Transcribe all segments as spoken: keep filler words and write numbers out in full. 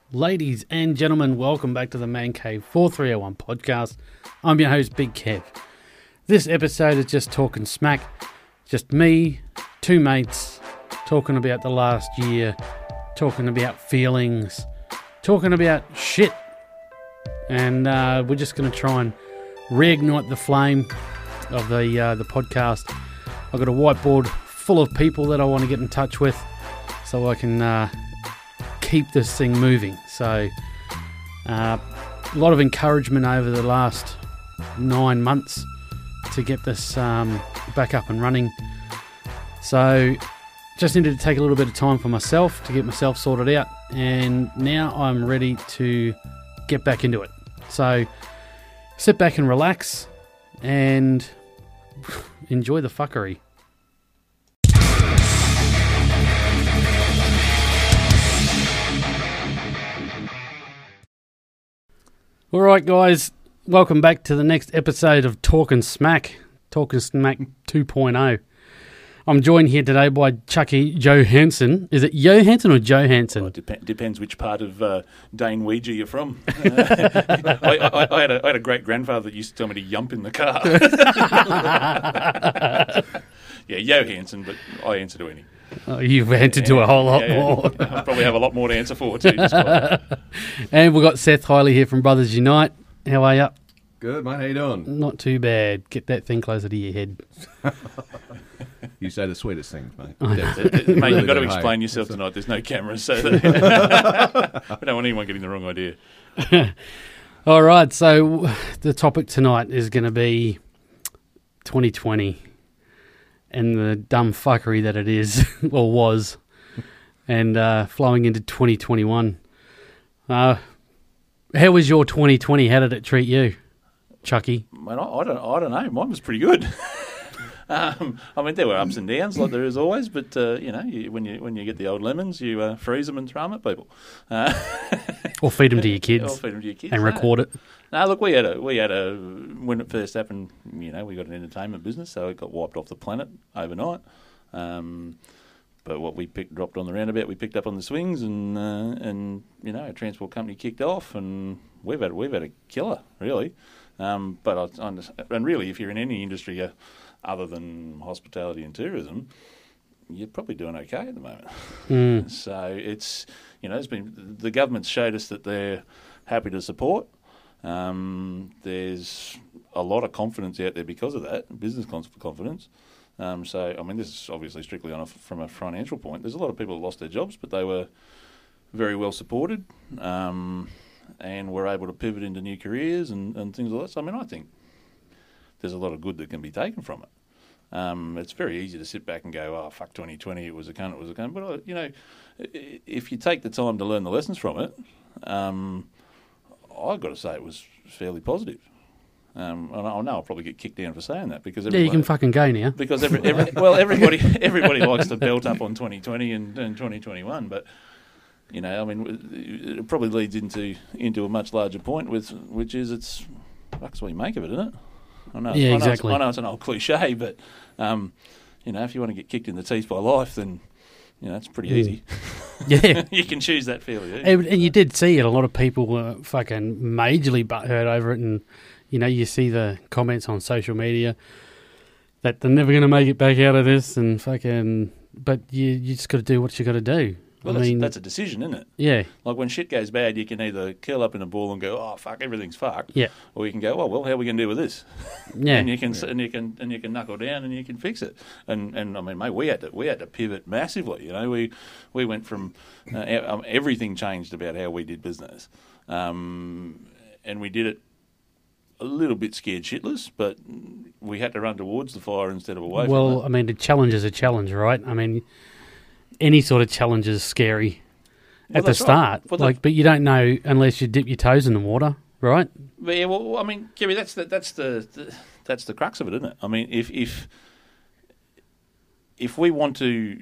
Ladies and gentlemen, welcome back to the Man Cave four three oh one podcast. I'm your host, Big Kev. This episode is just talking smack. Just me, two mates, talking about the last year, talking about feelings, talking about shit. And uh, we're just going to try and reignite the flame of the uh, the podcast. I've got a whiteboard full of people that I want to get in touch with so I can uh, keep this thing moving. So uh, a lot of encouragement over the last nine months to get this um, back up and running. So just needed to take a little bit of time for myself to get myself sorted out, and now I'm ready to get back into it. So sit back and relax and enjoy the fuckery. Alright guys, welcome back to the next episode of Talking Smack, Talking Smack two point oh. I'm joined here today by Chucky Johansson. Is it Johansson or Johansson? Well, it dep- depends which part of uh, Dane Ouija you're from. I, I, I, had a, I had a great-grandfather that used to tell me to yump in the car. Yeah, Johansson, but I answer to any. Oh, you've answered yeah, to a whole lot yeah, yeah. more. I probably have a lot more to answer for, too. And we've got Seth Hiley here from Brothers Unite. How are you? Good, mate. How you doing? Not too bad. Get that thing closer to your head. You say the sweetest things, mate. Mate, really you've got to explain yourself tonight. There's no cameras, so we don't want anyone getting the wrong idea. All right, so the topic tonight is going to be twenty twenty and the dumb fuckery that it is, or was, and uh, flowing into twenty twenty-one. Uh, how was your twenty twenty? How did it treat you, Chucky? Man, I, I don't, I don't know. Mine was pretty good. Um, I mean, there were ups and downs, like there is always, but uh, you know, you, when you when you get the old lemons, you uh, freeze them and throw them at people, uh, or feed them to your kids, or feed them to your kids, and no. record it. No, look, we had a we had a when it first happened, you know, we got an entertainment business, so it got wiped off the planet overnight. Um, but what we picked dropped on the roundabout, we picked up on the swings, and uh, and you know, a transport company kicked off, and we've had we've had a killer, really. Um, but I, I and really, if you're in any industry, uh, other than hospitality and tourism, you're probably doing okay at the moment. Mm. So it's, you know, it's been, the government's showed us that they're happy to support. Um, there's a lot of confidence out there because of that, business confidence. Um, so, I mean, this is obviously strictly on a, from a financial point. There's a lot of people that lost their jobs, but they were very well supported um, and were able to pivot into new careers and, and things like that. So, I mean, I think there's a lot of good that can be taken from it. Um, it's very easy to sit back and go, oh, fuck twenty twenty, it was a cunt, it was a cunt. But, uh, you know, if you take the time to learn the lessons from it, um, I've got to say it was fairly positive. Um, and I know I'll probably get kicked down for saying that because yeah, you can fucking go now. Because every, every well, everybody everybody likes to belt up on twenty twenty and, and twenty twenty-one, but you know, I mean, it probably leads into into a much larger point with which is it's that's what you make of it, isn't it? I know, yeah, I know exactly. I know it's an old cliche, but um, you know, if you want to get kicked in the teeth by life, then you know it's pretty mm. easy. Yeah, you can choose that fairly easy. And, and you did see it. A lot of people were fucking majorly butthurt over it, and you know, you see the comments on social media that they're never going to make it back out of this, and fucking. But you you just got to do what you got to do. Well, I that's, mean, that's a decision, isn't it? Yeah. Like when shit goes bad, you can either curl up in a ball and go, "Oh fuck, everything's fucked," yeah, or you can go, "Oh well, how are we going to deal with this?" Yeah, and you can yeah. and you can and you can knuckle down and you can fix it. And and I mean, mate, we had to we had to pivot massively. You know, we we went from uh, um, everything changed about how we did business, um, and we did it a little bit scared shitless, but we had to run towards the fire instead of away well, from it. Well, I mean, a challenge is a challenge, right? I mean, any sort of challenge is scary Well, at the that's start, right. Well, like, but you don't know unless you dip your toes in the water, right? But yeah, well, I mean, Kerry, that's the that's the, the that's the crux of it, isn't it? I mean, if if if we want to,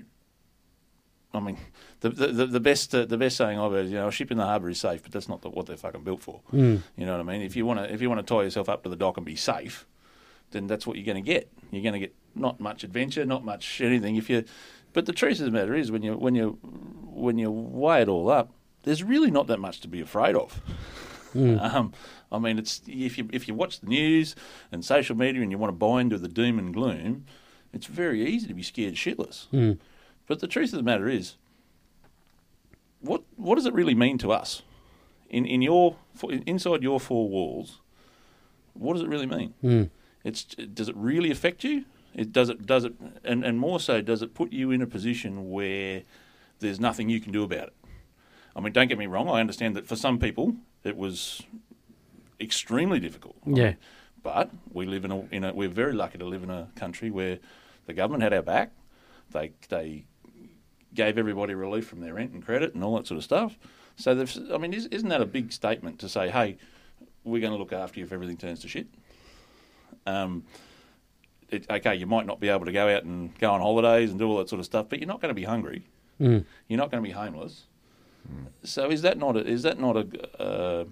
I mean, the the, the best uh, the best saying I've heard is, you know, a ship in the harbour is safe, but that's not the, what they're fucking built for. Mm. You know what I mean? If you want to if you want to tie yourself up to the dock and be safe, then that's what you're going to get. You're going to get not much adventure, not much anything. If you, but the truth of the matter is, when you when you when you weigh it all up, there's really not that much to be afraid of. Mm. Um, I mean, it's if you if you watch the news and social media and you want to buy into the doom and gloom, it's very easy to be scared shitless. Mm. But the truth of the matter is, what what does it really mean to us? In in your inside your four walls, what does it really mean? Mm. It's does it really affect you? It does it does it and, and more so, does it put you in a position where there's nothing you can do about it? I mean, don't get me wrong. I understand that for some people it was extremely difficult. I Yeah. mean, but we live in a, in a we're very lucky to live in a country where the government had our back. They they gave everybody relief from their rent and credit and all that sort of stuff. So, they've, I mean, is, isn't that a big statement to say, hey, we're going to look after you if everything turns to shit? Um, it, okay, you might not be able to go out and go on holidays and do all that sort of stuff, but you're not going to be hungry. Mm. You're not going to be homeless. Mm. So is that not a, is that not a uh,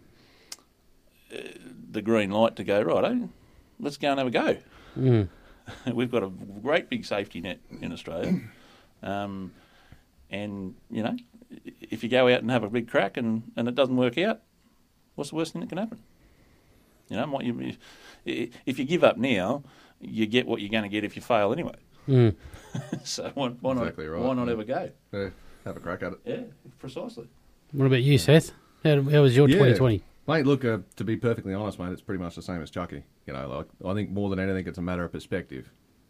the green light to go, right, eh? Let's go and have a go. Mm. We've got a great big safety net in Australia. Um, and, you know, if you go out and have a big crack and, and it doesn't work out, what's the worst thing that can happen? You know, what you, if you give up now, you get what you're going to get if you fail anyway. Mm. So why, why Exactly not? right, Why not yeah. ever go? Yeah, have a crack at it. Yeah, precisely. What about you, Seth? How, how was your Yeah. twenty twenty? Mate, look, uh, to be perfectly honest, mate, it's pretty much the same as Chucky. You know, like I think more than anything, it's a matter of perspective.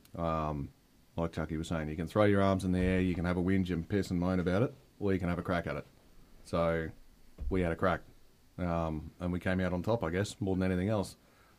Um, like Chucky was saying, you can throw your arms in the air, you can have a whinge and piss and moan about it, or you can have a crack at it. So we had a crack, um, and we came out on top, I guess, more than anything else.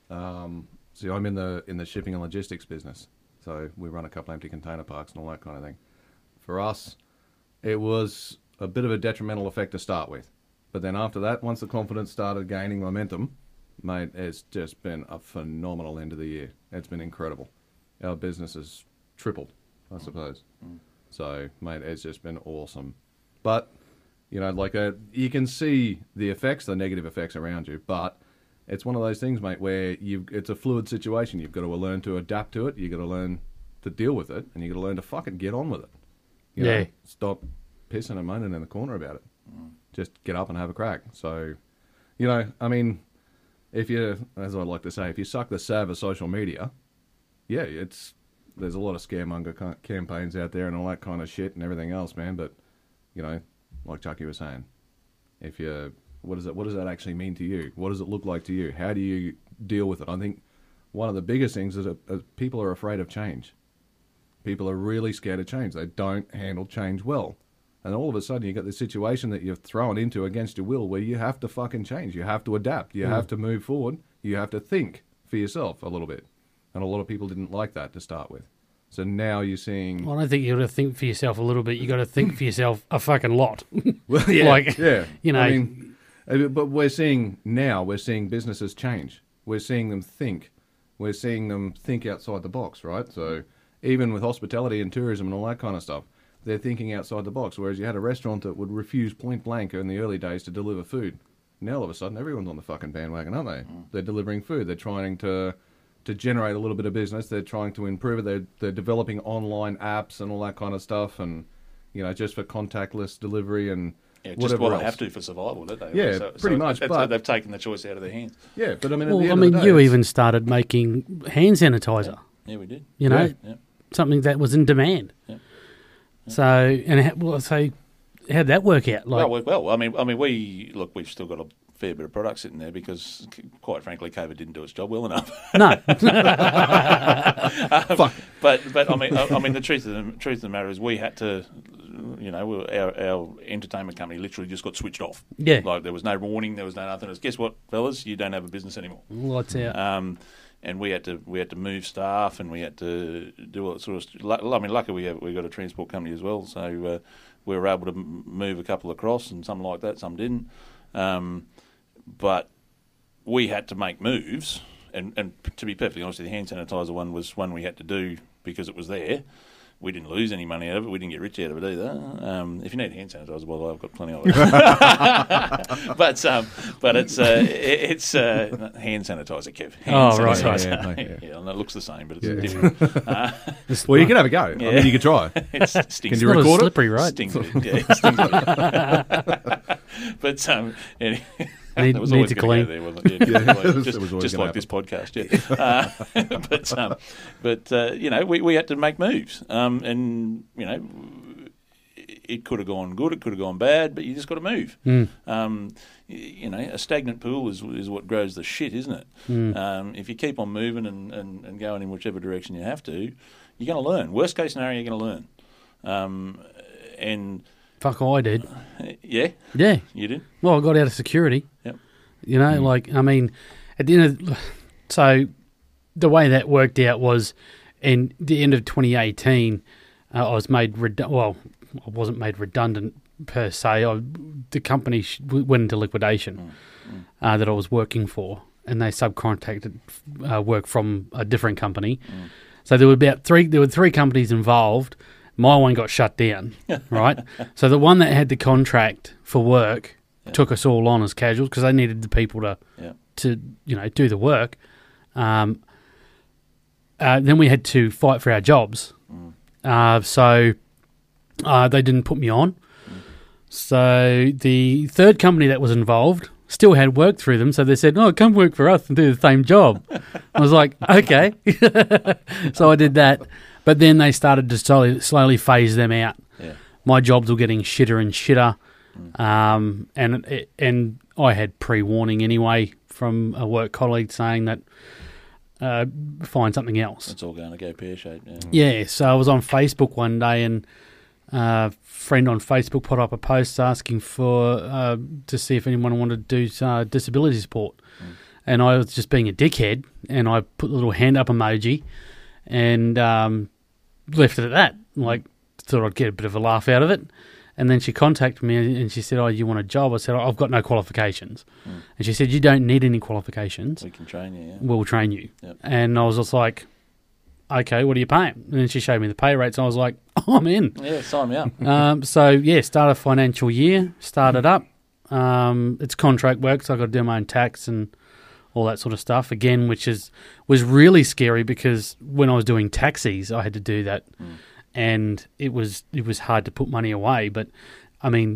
Um, see, I'm in the in the shipping and logistics business, so we run a couple empty container parks and all that kind of thing. For us, it was a bit of a detrimental effect to start with. But then after that, once the confidence started gaining momentum, mate, it's just been a phenomenal end of the year. It's been incredible. Our business has tripled, I suppose. Mm. So, mate, it's just been awesome. But, you know, like a, you can see the effects, the negative effects around you, but it's one of those things, mate, where you it's a fluid situation. You've got to learn to adapt to it. You've got to learn to deal with it, and you've got to learn to fucking get on with it. You Yeah. know, stop pissing and moaning in the corner about it. Mm. Just get up and have a crack. So, you know, I mean, if you, as I like to say, if you suck the sav of social media, yeah, it's there's a lot of scaremonger ca- campaigns out there and all that kind of shit and everything else, man. But, you know, like Chucky was saying, if you, what does it, what does that actually mean to you? What does it look like to you? How do you deal with it? I think one of the biggest things is that uh, people are afraid of change. People are really scared of change. They don't handle change well. And all of a sudden, you got this situation that you're thrown into against your will where you have to fucking change. You have to adapt. You Mm. have to move forward. You have to think for yourself a little bit. And a lot of people didn't like that to start with. So now you're seeing... Well, I don't think you got to think for yourself a little bit. You got to think for yourself a fucking lot. Well, yeah, Like, yeah. you know- I mean, uh, but we're seeing now, we're seeing businesses change. We're seeing them think. We're seeing them think outside the box, right? So even with hospitality and tourism and all that kind of stuff, they're thinking outside the box, whereas you had a restaurant that would refuse point blank in the early days to deliver food. Now all of a sudden everyone's on the fucking bandwagon, aren't they? Mm. They're delivering food. They're trying to to generate a little bit of business. They're trying to improve it. They're, they're developing online apps and all that kind of stuff, and, you know, just for contactless delivery and Yeah, just whatever what else. I have to for survival, don't they? Yeah, pretty much, that's- but- they've taken the choice out of their hands. Yeah, but I mean, at the Well, I end mean, of the day, you it's- even started making hand sanitizer, Yeah, we did. you know, Yeah. Yeah. something that was in demand. Yeah. So, and how, well, so how'd that work out? Like, well, we- well, I mean, I mean, we look. We've still got a fair bit of product sitting there because, c- quite frankly, COVID didn't do its job well enough. no. Fuck. But, but I mean, I, I mean, the truth of the truth of the matter is, we had to, you know, we- our, our entertainment company literally just got switched off. Yeah. Like there was no warning, there was no nothing. It was, guess what, fellas, you don't have a business anymore. Lights out. Um, and we had to we had to move staff, and we had to do all that sort of. St- I mean, luckily we have we got a transport company as well, so uh, we were able to m- move a couple across, and some like that, some didn't. Um, but we had to make moves, and, and to be perfectly honest, the hand sanitizer one was one we had to do because it was there. we didn't lose any money out of it. We didn't get rich out of it either. Um, if you need hand sanitizer, by the way, I've got plenty of it. but um, but it's uh, it, it's uh, hand sanitizer, Kev. Hand Oh, right, sanitizer. right. Yeah, Yeah, yeah. and it looks the same, but it's Yeah. different. Uh, Well, you can have a go. Yeah. I mean, you could try. it stinks. Can you Not as record it? slippery, right? Stings a bit, yeah, it stings a bit. But um, anyway, Need- that was need always to gonna clean. go there, wasn't it? Yeah, Yeah, like- it was- just it was always just gonna like this podcast, yeah. Uh, but um, but uh, you know, we, we had to make moves, um, and you know, it could have gone good, it could have gone bad, but you just got to move. Mm. Um, y- you know, a stagnant pool is is what grows the shit, isn't it? Mm. Um, if you keep on moving and, and, and going in whichever direction you have to, you're going to learn. Worst case scenario, you're going to learn. Um, and Fuck, I did. uh, yeah, Yeah. you did. Well, I got out of security. Yep. You know, Mm. like, I mean, at the end of, so the way that worked out was in the end of twenty eighteen, uh, I was made, redu- well, I wasn't made redundant per se. I, the company sh- went into liquidation Mm. uh, that I was working for, and they subcontracted uh, work from a different company. Mm. So there were about three, there were three companies involved. My one got shut down, right? So the one that had the contract for work Yeah. took us all on as casuals because they needed the people to, Yeah. to you know, do the work. Um, uh, then we had to fight for our jobs. Mm. Uh, so uh, they didn't put me on. Mm. So the third company that was involved still had work through them. So they said, "Oh, come work for us and do the same job." I was like, "Okay." So I did that. But then they started to slowly, slowly phase them out. Yeah. My jobs were getting shitter and shitter. Mm. Um, and it, and I had pre-warning anyway from a work colleague saying that uh, find something else. It's all going to go pear-shaped. Yeah. Yeah, so I was on Facebook one day and a friend on Facebook put up a post asking for uh, to see if anyone wanted to do uh, disability support. Mm. And I was just being a dickhead and I put a little hand up emoji and um, left it at that. Like, thought I'd get a bit of a laugh out of it. And then she contacted me and she said, "Oh, you want a job?" I said, "I've got no qualifications." Mm. And she said, "You don't need any qualifications. We can train you, yeah. We'll train you." Yep. And I was just like, "Okay, what are you paying?" And then she showed me the pay rates and I was like, "Oh, I'm in." Yeah, sign me up. um, so, yeah, start a financial year, started up. Um, it's contract work, so I've got to do my own tax and all that sort of stuff again, which is was really scary because when I was doing taxis, I had to do that. Mm. And it was it was hard to put money away, but I mean,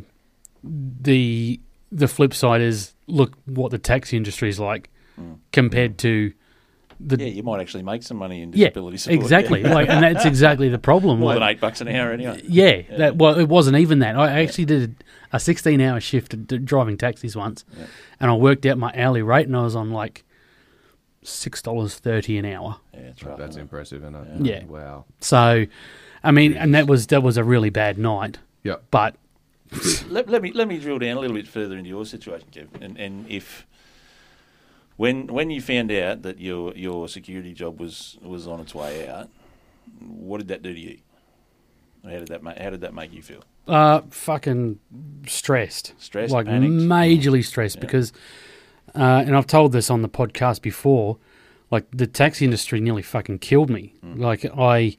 the the flip side is look what the taxi industry is like Mm. compared to the Yeah, you might actually make some money in yeah, disability support. exactly. Yeah. Like, and that's exactly the problem. More like, than eight bucks an hour anyway. yeah, Yeah. that well, it wasn't even that. I actually did a sixteen-hour shift at d- driving taxis once, Yeah. and I worked out my hourly rate, and I was on like six dollars thirty an hour. Yeah, that's right. That's isn't it? impressive, isn't it? Yeah. Wow. So, I mean, and that was that was a really bad night. Yep. But Let, let me let me drill down a little bit further into your situation, Kev, and and if when when you found out that your your security job was, was on its way out, what did that do to you? How did that ma- how did that make you feel? uh, fucking stressed, Stressed, like panicked? majorly stressed Yeah. because, uh, and I've told this on the podcast before. Like the taxi industry nearly fucking killed me. Mm. Like I,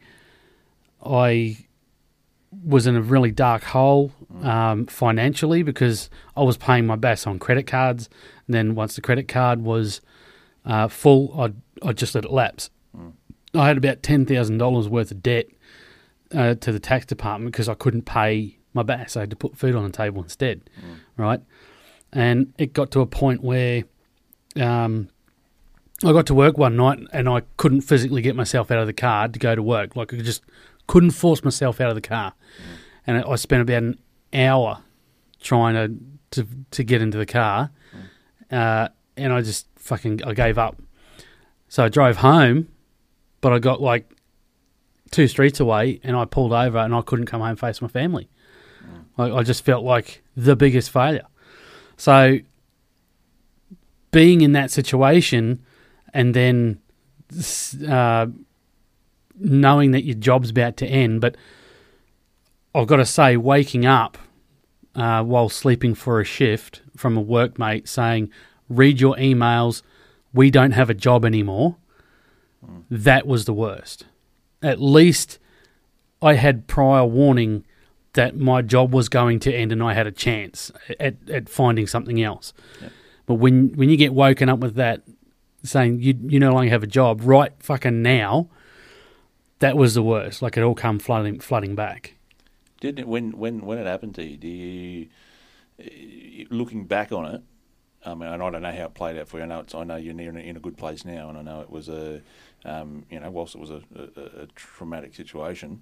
I was in a really dark hole um, financially because I was paying my B A S on credit cards. And then once the credit card was uh, full, I'd, I'd just let it lapse. Mm. I had about ten thousand dollars worth of debt uh, to the tax department because I couldn't pay my B A S. I had to put food on the table instead, Mm. right? And it got to a point where um, I got to work one night and I couldn't physically get myself out of the car to go to work. Like I just couldn't force myself out of the car. And I spent about an hour trying to to, to get into the car. Uh, and I just fucking I gave up. So I drove home, but I got like two streets away and I pulled over and I couldn't come home and face my family. Like I just felt like the biggest failure. So being in that situation and then uh, knowing that your job's about to end, but I've got to say, waking up uh, while sleeping for a shift from a workmate saying, read your emails, we don't have a job anymore, mm. that was the worst. At least I had prior warning that my job was going to end and I had a chance at, at finding something else. Yep. But when when you get woken up with that, saying you you no longer have a job right fucking now, that was the worst. Like it all come flooding flooding back. Didn't it, when when when it happened to you? Do you, looking back on it? I mean, and I don't know how it played out for you. I know it's, I know you're near in a good place now, and I know it was a, um, you know, whilst it was a, a, a traumatic situation.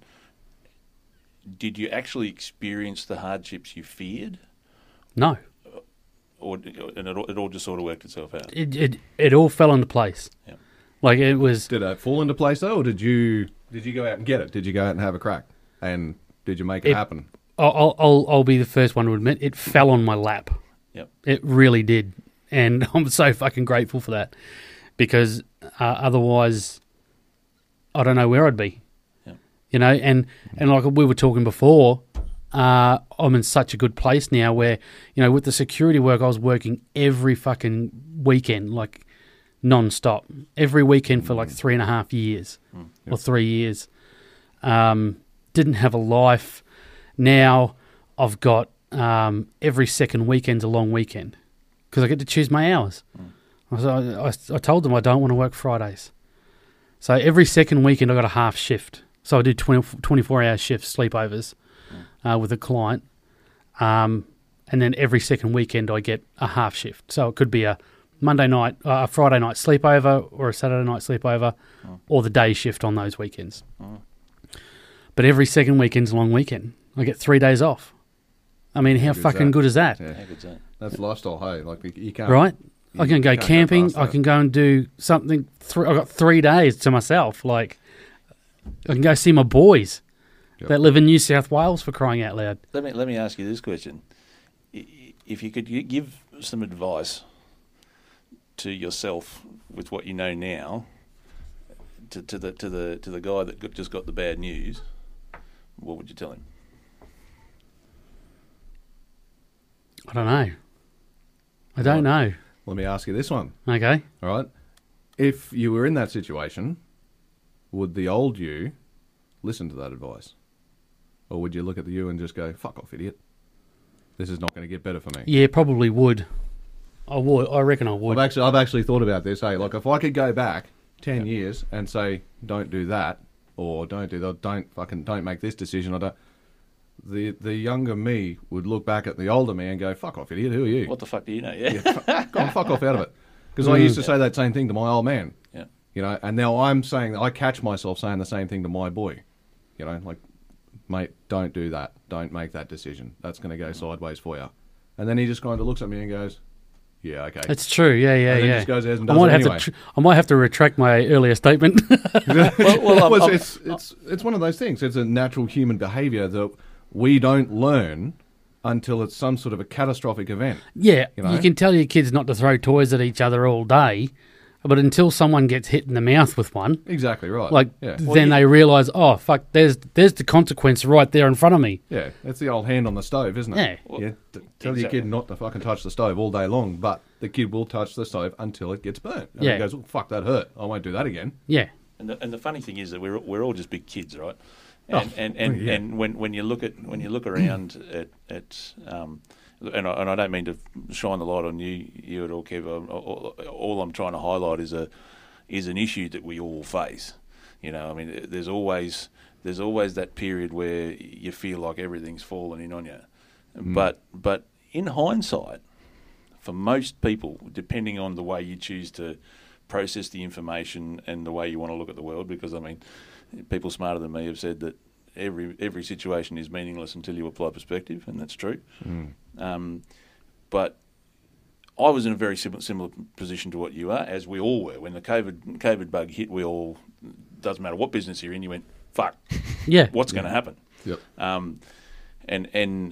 Did you actually experience the hardships you feared? No. Or and it all, it all just sort of worked itself out. It it it all fell into place. Yeah. Like it was. Did it fall into place though, or did you did you go out and get it? Did you go out and have a crack? And did you make it, It- happen? I'll, I'll I'll be the first one to admit it fell on my lap. Yep. It really did, and I'm so fucking grateful for that, because uh, otherwise, I don't know where I'd be. Yep. You know, and and like we were talking before, uh, I'm in such a good place now where, you know, with the security work, I was working every fucking weekend, like non-stop, every weekend for like three and a half years Mm. or three years. Um, didn't have a life. Now I've got um, every second weekend's a long weekend because I get to choose my hours. Mm. So I, I, I told them I don't want to work Fridays. So every second weekend I got a half shift. So I do twenty, twenty-four hour shifts, sleepovers uh, with a client. Um, and then every second weekend I get a half shift. So it could be a Monday night, uh, a Friday night sleepover or a Saturday night sleepover Mm. or the day shift on those weekends. Mm. But every second weekend's a long weekend. I get three days off. I mean, how Good as fucking that. good is that? Yeah. How good's that? That's lifestyle, hey. Like you can't Right? you I can go can't camping. past I that. can go and do something. Th- I've got three days to myself. Like, I can go see my boys Yep. that live in New South Wales, for crying out loud. Let me let me ask you this question: I- If you could gi- give some advice to yourself with what you know now, to, to the to the to the guy that got, just got the bad news, what would you tell him? I don't know. I don't know. Let me ask you this one. Okay. All right. If you were in that situation, would the old you listen to that advice? Or would you look at the you and just go, fuck off, idiot? This is not going to get better for me. Yeah, probably would. I would. I reckon I I've would. actually, I've actually thought about this. Hey, like if I could go back ten years and say, don't do that, or don't do that, don't fucking, don't make this decision, or don't, the the younger me would look back at the older me and go, fuck off, idiot, who are you? What the fuck do you know? Yeah. Yeah, go on, fuck off out of it. Because I used to say that same thing to my old man. Yeah. You know, and now I'm saying, I catch myself saying the same thing to my boy. You know, like, mate, don't do that. Don't make that decision. That's going to go sideways for you. And then he just kind of looks at me and goes, yeah, okay. It's true. Yeah, yeah, And then yeah. just goes ahead and I does might it have anyway. to. Tr- I might have to retract my earlier statement. well, well, Well, I'm- I'm- it's, it's, it's one of those things. It's a natural human behaviour that we don't learn until it's some sort of a catastrophic event. Yeah, You you, know? can tell your kids not to throw toys at each other all day, but until someone gets hit in the mouth with one, Exactly right. like yeah. then they realise, oh fuck, there's there's the consequence right there in front of me. Yeah, it's the old hand on the stove, isn't it? Yeah. Yeah. T- tell your Exactly. kid not to fucking touch the stove all day long, but the kid will touch the stove until it gets burnt. And Yeah. he goes, oh, fuck, that hurt. I won't do that again. Yeah, And the, and the funny thing is that we're we're all just big kids, right? Oh, And and, and, yeah. and when, when you look at when you look around at at um, and I, and I don't mean to shine the light on you you at all, Kev. I- All, all I'm trying to highlight is a is an issue that we all face. You know, I mean, there's always there's always that period where you feel like everything's falling in on you, but but in hindsight, for most people, depending on the way you choose to process the information and the way you want to look at the world, because I mean, people smarter than me have said that every every situation is meaningless until you apply perspective, and that's true. Um, but I was in a very similar, similar position to what you are, as we all were when the COVID COVID bug hit. We all, doesn't matter what business you're in, you went, fuck, yeah, what's going to happen? Yep. Um, and and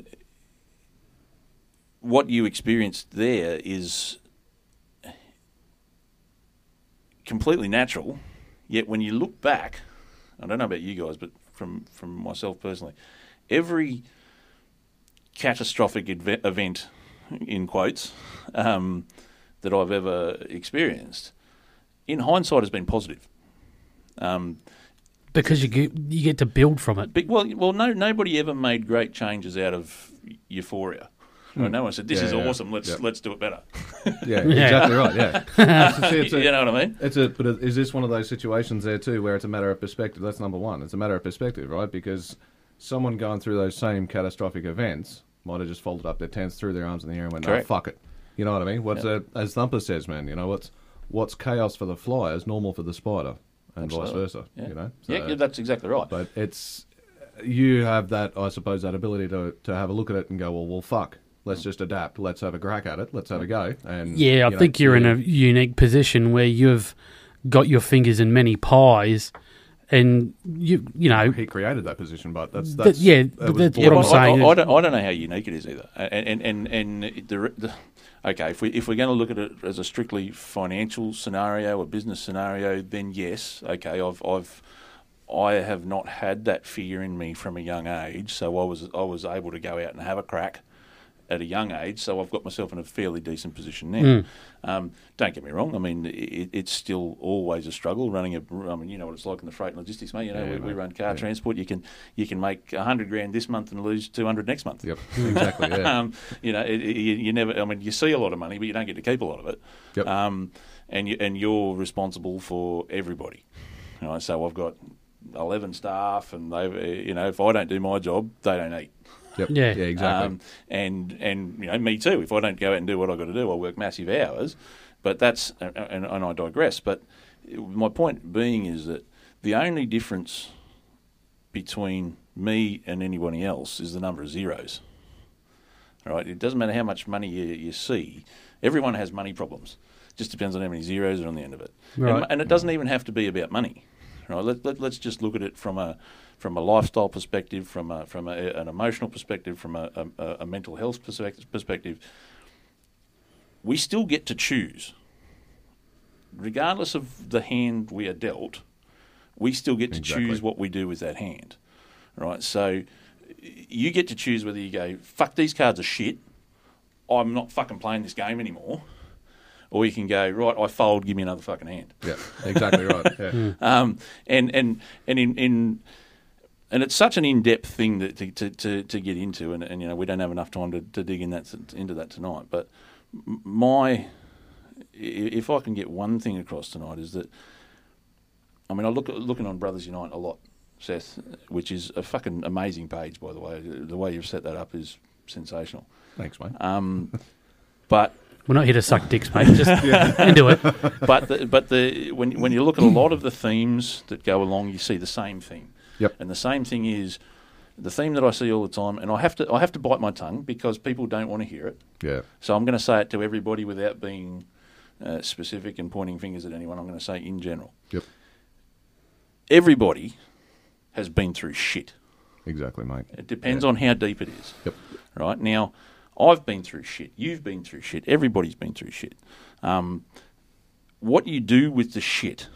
what you experienced there is completely natural. Yet when you look back, I don't know about you guys, but from from myself personally, every catastrophic event, event in quotes, um, that I've ever experienced, in hindsight, has been positive. Um, because you get, you get to build from it. But, well, well, no, nobody ever made great changes out of euphoria. Well, no one said, this Yeah, is yeah. awesome, let's Yep. let's do it better. Yeah, exactly right. Yeah, See, it's a- You know what I mean? It's a, but is this one of those situations there too where it's a matter of perspective? That's number one. It's a matter of perspective, right? Because someone going through those same catastrophic events might have just folded up their tents, threw their arms in the air, and went, "No, Correct. fuck it." You know what I mean? What's Yep. a, as Thumper says, man. You know what's what's chaos for the fly is normal for the spider, and Absolutely. vice versa. Yeah. You know? yeah, yeah, that's exactly right. But it's you have that, I suppose, that ability to to have a look at it and go, well, well, fuck. Let's just adapt. Let's have a crack at it. Let's have a go. And Yeah, I you know, think you're in a unique position where you've got your fingers in many pies, and you you know, He created that position, but that's That- that's yeah, that but was that's born what I'm Well, I, saying I, I, is- don't, I don't know how unique it is either. And and and, and the, the, okay, if we if we're going to look at it as a strictly financial scenario, a business scenario, then yes, okay, I've I've I have not had that fear in me from a young age, so I was I was able to go out and have a crack at a young age, so I've got myself in a fairly decent position now. Mm. Um, don't get me wrong. I mean, it, it's still always a struggle running a. I mean, you know what it's like in the freight and logistics, mate. You know, Yeah, we, we mate. run car Yeah. transport. You can you can make a hundred grand this month and lose two hundred next month. Yep, exactly. Yeah. um, you know, it, it, you, you never. I mean, you see a lot of money, but you don't get to keep a lot of it. Yep. Um, and you and you're responsible for everybody. You know, so I've got eleven staff, and they, you know, if I don't do my job, they don't eat. Yep. Yeah. Yeah, exactly. Um, and and you know, me too. If I don't go out and do what I've got to do, I work massive hours. But that's and, and I digress. But my point being is that the only difference between me and anybody else is the number of zeros. All right, it doesn't matter how much money you, you see. Everyone has money problems. It just depends on how many zeros are on the end of it. Right. And, and it doesn't even have to be about money. Right? Let, let, let's just look at it from a from a lifestyle perspective, from a, from a, an emotional perspective, from a, a, a mental health perspective, perspective. We still get to choose. Regardless of the hand we are dealt, we still get to Exactly. choose what we do with that hand. Right? So you get to choose whether you go, fuck, these cards are shit, I'm not fucking playing this game anymore. Or you can go, right, I fold, give me another fucking hand. Yeah, exactly right. Yeah. Um, and and and in, in and it's such an in-depth thing that to, to, to, to get into, and, and you know we don't have enough time to, to dig in that into that tonight. But m- my, if I can get one thing across tonight is that, I mean, I look at, looking on Brothers Unite a lot, Seth, which is a fucking amazing page, by the way. The way you've set that up is sensational. Thanks, mate. Um, but we're not here to suck dicks, mate. Just into it. but the, but the when when you look at a lot of the themes that go along, you see the same thing. Yep. And the same thing is the theme that I see all the time, and I have to I have to bite my tongue because people don't want to hear it. Yeah. So I'm going to say it to everybody without being uh, specific and pointing fingers at anyone. I'm going to say in general. Yep. Everybody has been through shit. Exactly, mate. It depends Yeah. on how deep it is. Yep. Right? Now, I've been through shit. You've been through shit. Everybody's been through shit. Um, what you do with the shit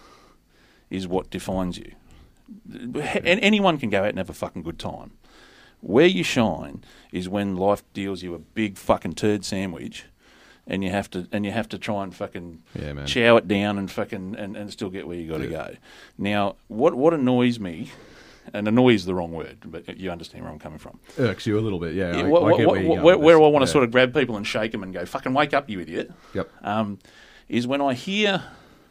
is what defines you. And anyone can go out and have a fucking good time. Where you shine is when life deals you a big fucking turd sandwich, and you have to and you have to try and fucking Yeah, man. chow it down and fucking and, and still get where you got to Yeah. go. Now, what what annoys me, and annoy is the wrong word, but you understand where I'm coming from. Irks you a little bit, yeah. Yeah, I, what- I get what- where you're what- going where, with where this. I want to Yeah. sort of grab people and shake them and go, fucking wake up, you idiot. Yep. Um, is when I hear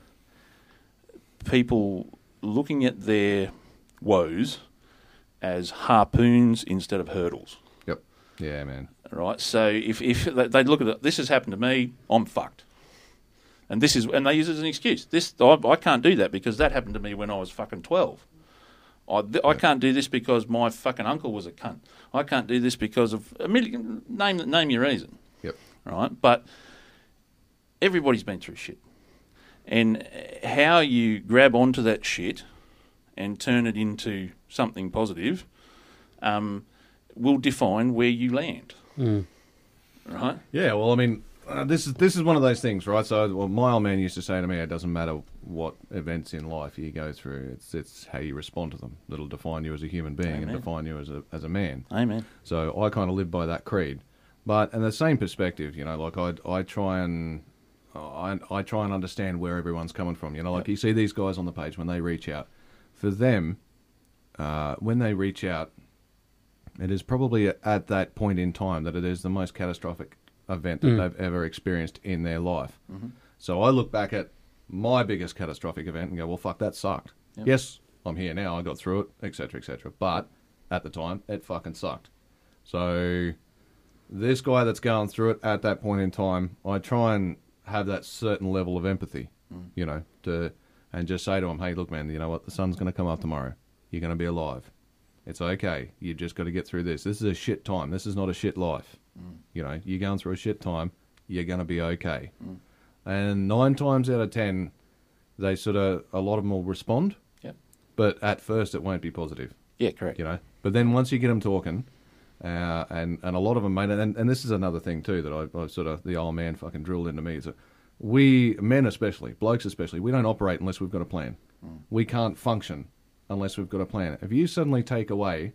people looking at their woes as harpoons instead of hurdles. Yep. Yeah, man. Right, so if if they they look at it, this has happened to me, I'm fucked, and this is and they use it as an excuse. This I, I can't do that because that happened to me when I was fucking twelve. I, th- I can't do this because my fucking uncle was a cunt. I can't do this because of a million name name your reason. Yep. Right, but everybody's been through shit, and how you grab onto that shit and turn it into something positive um, will define where you land. Mm. Right? Yeah, well, I mean, uh, this is this is one of those things, right? So, well, my old man used to say to me, "It doesn't matter what events in life you go through; it's it's how you respond to them that'll define you as a human being Amen. and define you as a as a man." Amen. So, I kind of live by that creed. But in the same perspective, you know, like I I try and I I try and understand where everyone's coming from. You know, like Yep. you see these guys on the page when they reach out, for them, uh, when they reach out, it is probably at that point in time that it is the most catastrophic event that Mm. they've ever experienced in their life. Mm-hmm. So I look back at my biggest catastrophic event and go, well, fuck, that sucked. Yep. Yes, I'm here now, I got through it, et cetera, et cetera. But at the time, it fucking sucked. So this guy that's going through it at that point in time, I try and have that certain level of empathy, Mm. you know, to and just say to him, hey, look, man, you know what? The sun's going to come up tomorrow. You're going to be alive. It's okay. You just got to get through this. This is a shit time. This is not a shit life. Mm. You know, you're going through a shit time. You're going to be okay. Mm. And nine times out of ten, they sort of, a lot of them will respond. Yep. But at first, it won't be positive. Yeah, correct. You know, but then once you get them talking, uh, and and a lot of them, mate, and and this is another thing too that I, I sort of the old man fucking drilled into me is that we men especially, blokes especially, we don't operate unless we've got a plan. Mm. We can't function unless we've got a plan. If you suddenly take away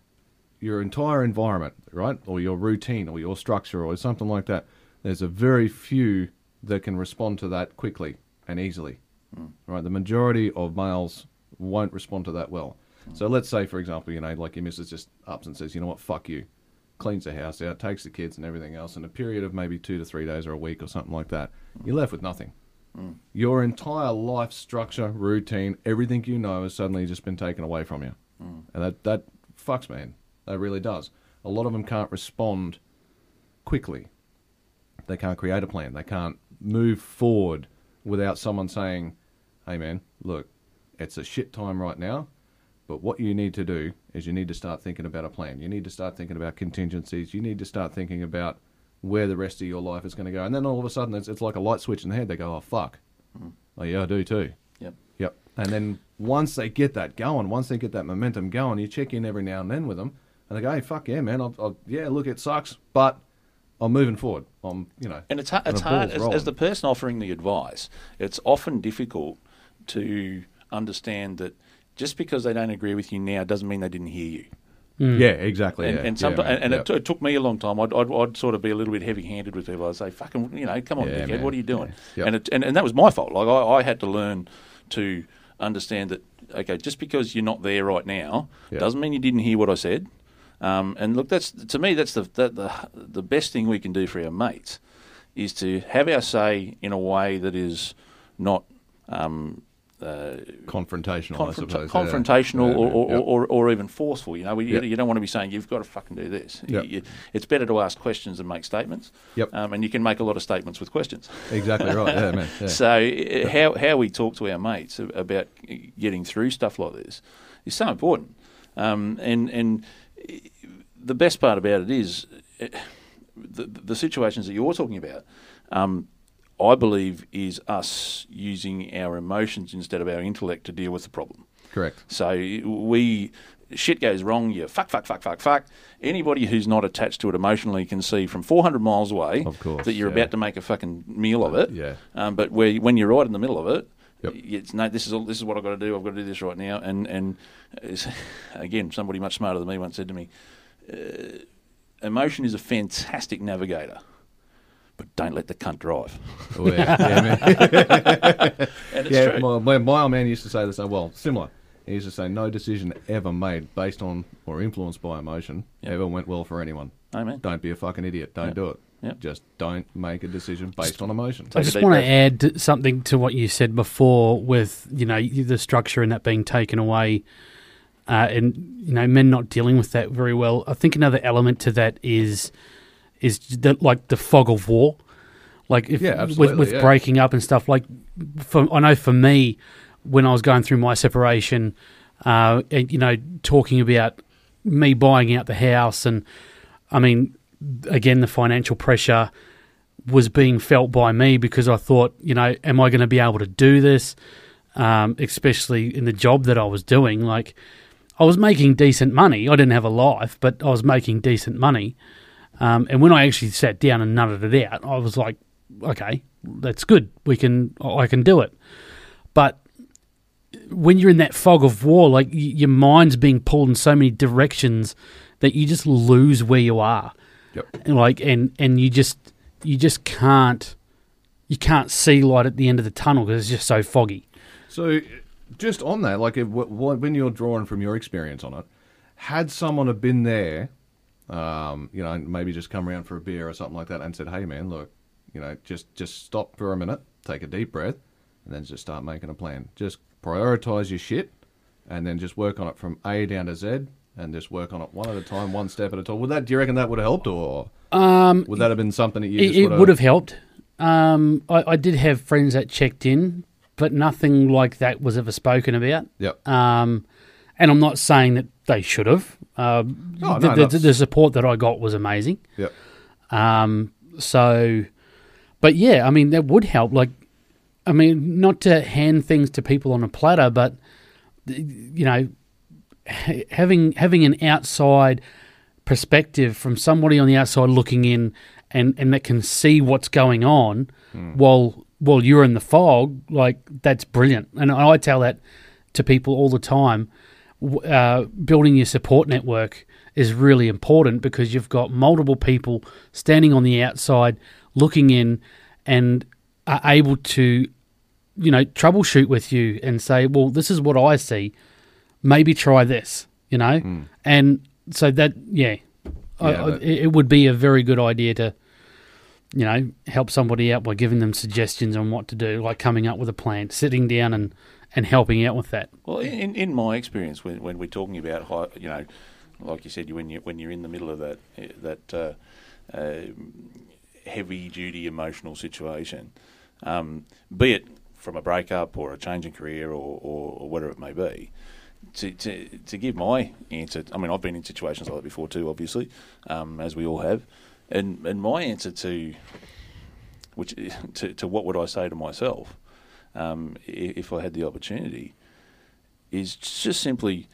your entire environment, right, or your routine, or your structure, or something like that, there's a very few that can respond to that quickly and easily. Mm. Right, the majority of males won't respond to that well. Mm. So let's say, for example, you know, like your missus just ups and says, you know what, fuck you, cleans the house out, takes the kids and everything else, in a period of maybe two to three days or a week or something like that, Mm. you're left with nothing. Mm. Your entire life structure, routine, everything you know has suddenly just been taken away from you. Mm. And that, that fucks, man. That really does. A lot of them can't respond quickly. They can't create a plan. They can't move forward without someone saying, hey, man, look, it's a shit time right now, but what you need to do is you need to start thinking about a plan. You need to start thinking about contingencies. You need to start thinking about where the rest of your life is going to go. And then all of a sudden, it's, it's like a light switch in the head. They go, oh, fuck. Mm. Oh, yeah, I do too. Yep. Yep. And then once they get that going, once they get that momentum going, you check in every now and then with them, and they go, hey, fuck yeah, man. I'll, I'll, yeah, look, it sucks, but I'm moving forward. I'm, you know. And it's hard, and it's the hard ball's as, rolling. as the person offering the advice, it's often difficult to understand that just because they don't agree with you now doesn't mean they didn't hear you. Mm. Yeah, exactly. And, yeah. and, yeah, sometimes, man. and, and Yep. it, t- it took me a long time. I'd, I'd, I'd sort of be a little bit heavy-handed with people. I'd say, fucking, you know, come on, Yeah, dickhead, man. what are you doing? Yeah. Yep. And, it, and and that was my fault. Like, I, I had to learn to understand that, okay, just because you're not there right now Yep. doesn't mean you didn't hear what I said. Um, and look, that's to me, that's the, that, the the best thing we can do for our mates is to have our say in a way that is not um, uh, confrontational, confront- I suppose. confrontational yeah. or, Yeah, or, yeah. or, or even forceful. You know, we, Yep. you don't want to be saying you've got to fucking do this. Yep. You, it's better to ask questions than make statements. Yep. Um, and you can make a lot of statements with questions. Exactly right. Yeah, man. Yeah. So uh, how how we talk to our mates about getting through stuff like this is so important. Um, and and the best part about it is uh, the the situations that you're talking about. Um, I believe is us using our emotions instead of our intellect to deal with the problem. Correct. So we shit goes wrong. You fuck, fuck, fuck, fuck, fuck. Anybody who's not attached to it emotionally can see from four hundred miles away Of course, that you're yeah. about to make a fucking meal of it. Yeah. Um, but where when you're right in the middle of it, Yep. it's no. This is all, this is what I've got to do. I've got to do this right now. And and it's, again, somebody much smarter than me once said to me, uh, "Emotion is a fantastic navigator, but don't let the cunt drive." Oh, yeah. Yeah, man. And it's yeah, true. my, my, my old man used to say this, well, similar. He used to say, no decision ever made based on or influenced by emotion Yep. ever went well for anyone. Amen. Don't be a fucking idiot. Don't Yep. do it. Yep. Just don't make a decision based on emotion. I Take a just deep want to breath. add something to what you said before with, you know, the structure and that being taken away uh, and, you know, men not dealing with that very well. I think another element to that is is the, like the fog of war. Like if, Yeah, with, absolutely, with yeah. breaking up and stuff. Like for, I know for me, when I was going through my separation, uh, and, you know, talking about me buying out the house and, I mean, again, the financial pressure was being felt by me because I thought, you know, am I going to be able to do this? Um, especially in the job that I was doing. Like, I was making decent money. I didn't have a life, but I was making decent money. Um, and when I actually sat down and nutted it out, I was like, okay, that's good. We can, I can do it. But when you're in that fog of war, like y- your mind's being pulled in so many directions that you just lose where you are. Yep. And like and and you just you just can't you can't see light at the end of the tunnel because it's just so foggy. So just on that, like if, w- when you're drawing from your experience on it, had someone have been there, um, you know, maybe just come around for a beer or something like that and said, hey, man, look, you know, just, just stop for a minute, take a deep breath, and then just start making a plan. Just prioritise your shit and then just work on it from A down to Z and just work on it one at a time, one step at a time. Would that, do you reckon that would have helped, or Um, would that have been something that you it just it would have... would have helped. Um, I, I did have friends that checked in, but nothing like that was ever spoken about. Yep. Um, and I'm not saying that they should have. Uh, No, the, no, the, that's- the support that I got was amazing. Yep. Um, so, but yeah, I mean, that would help. Like, I mean, not to hand things to people on a platter, but, you know, ha- having having an outside perspective from somebody on the outside looking in and, and that can see what's going on Hmm. while while you're in the fog, like, that's brilliant. And I tell that to people all the time. W- Uh, building your support network is really important because you've got multiple people standing on the outside looking in and are able to, you know, troubleshoot with you and say, well, this is what I see. Maybe try this, you know? Mm. And so that, yeah, I, Yeah, I, that- it it would be a very good idea to, you know, help somebody out by giving them suggestions on what to do, like coming up with a plan, sitting down and, and helping out with that. Well, in in my experience, when when we're talking about high, you know, like you said, you when you when you're in the middle of that that uh, uh, heavy duty emotional situation, um, be it from a breakup or a change in career or, or, or whatever it may be, to, to to give my answer. I mean, I've been in situations like that before too, obviously, um, as we all have, and and my answer to which to to what would I say to myself? Um, if I had the opportunity, is just simply,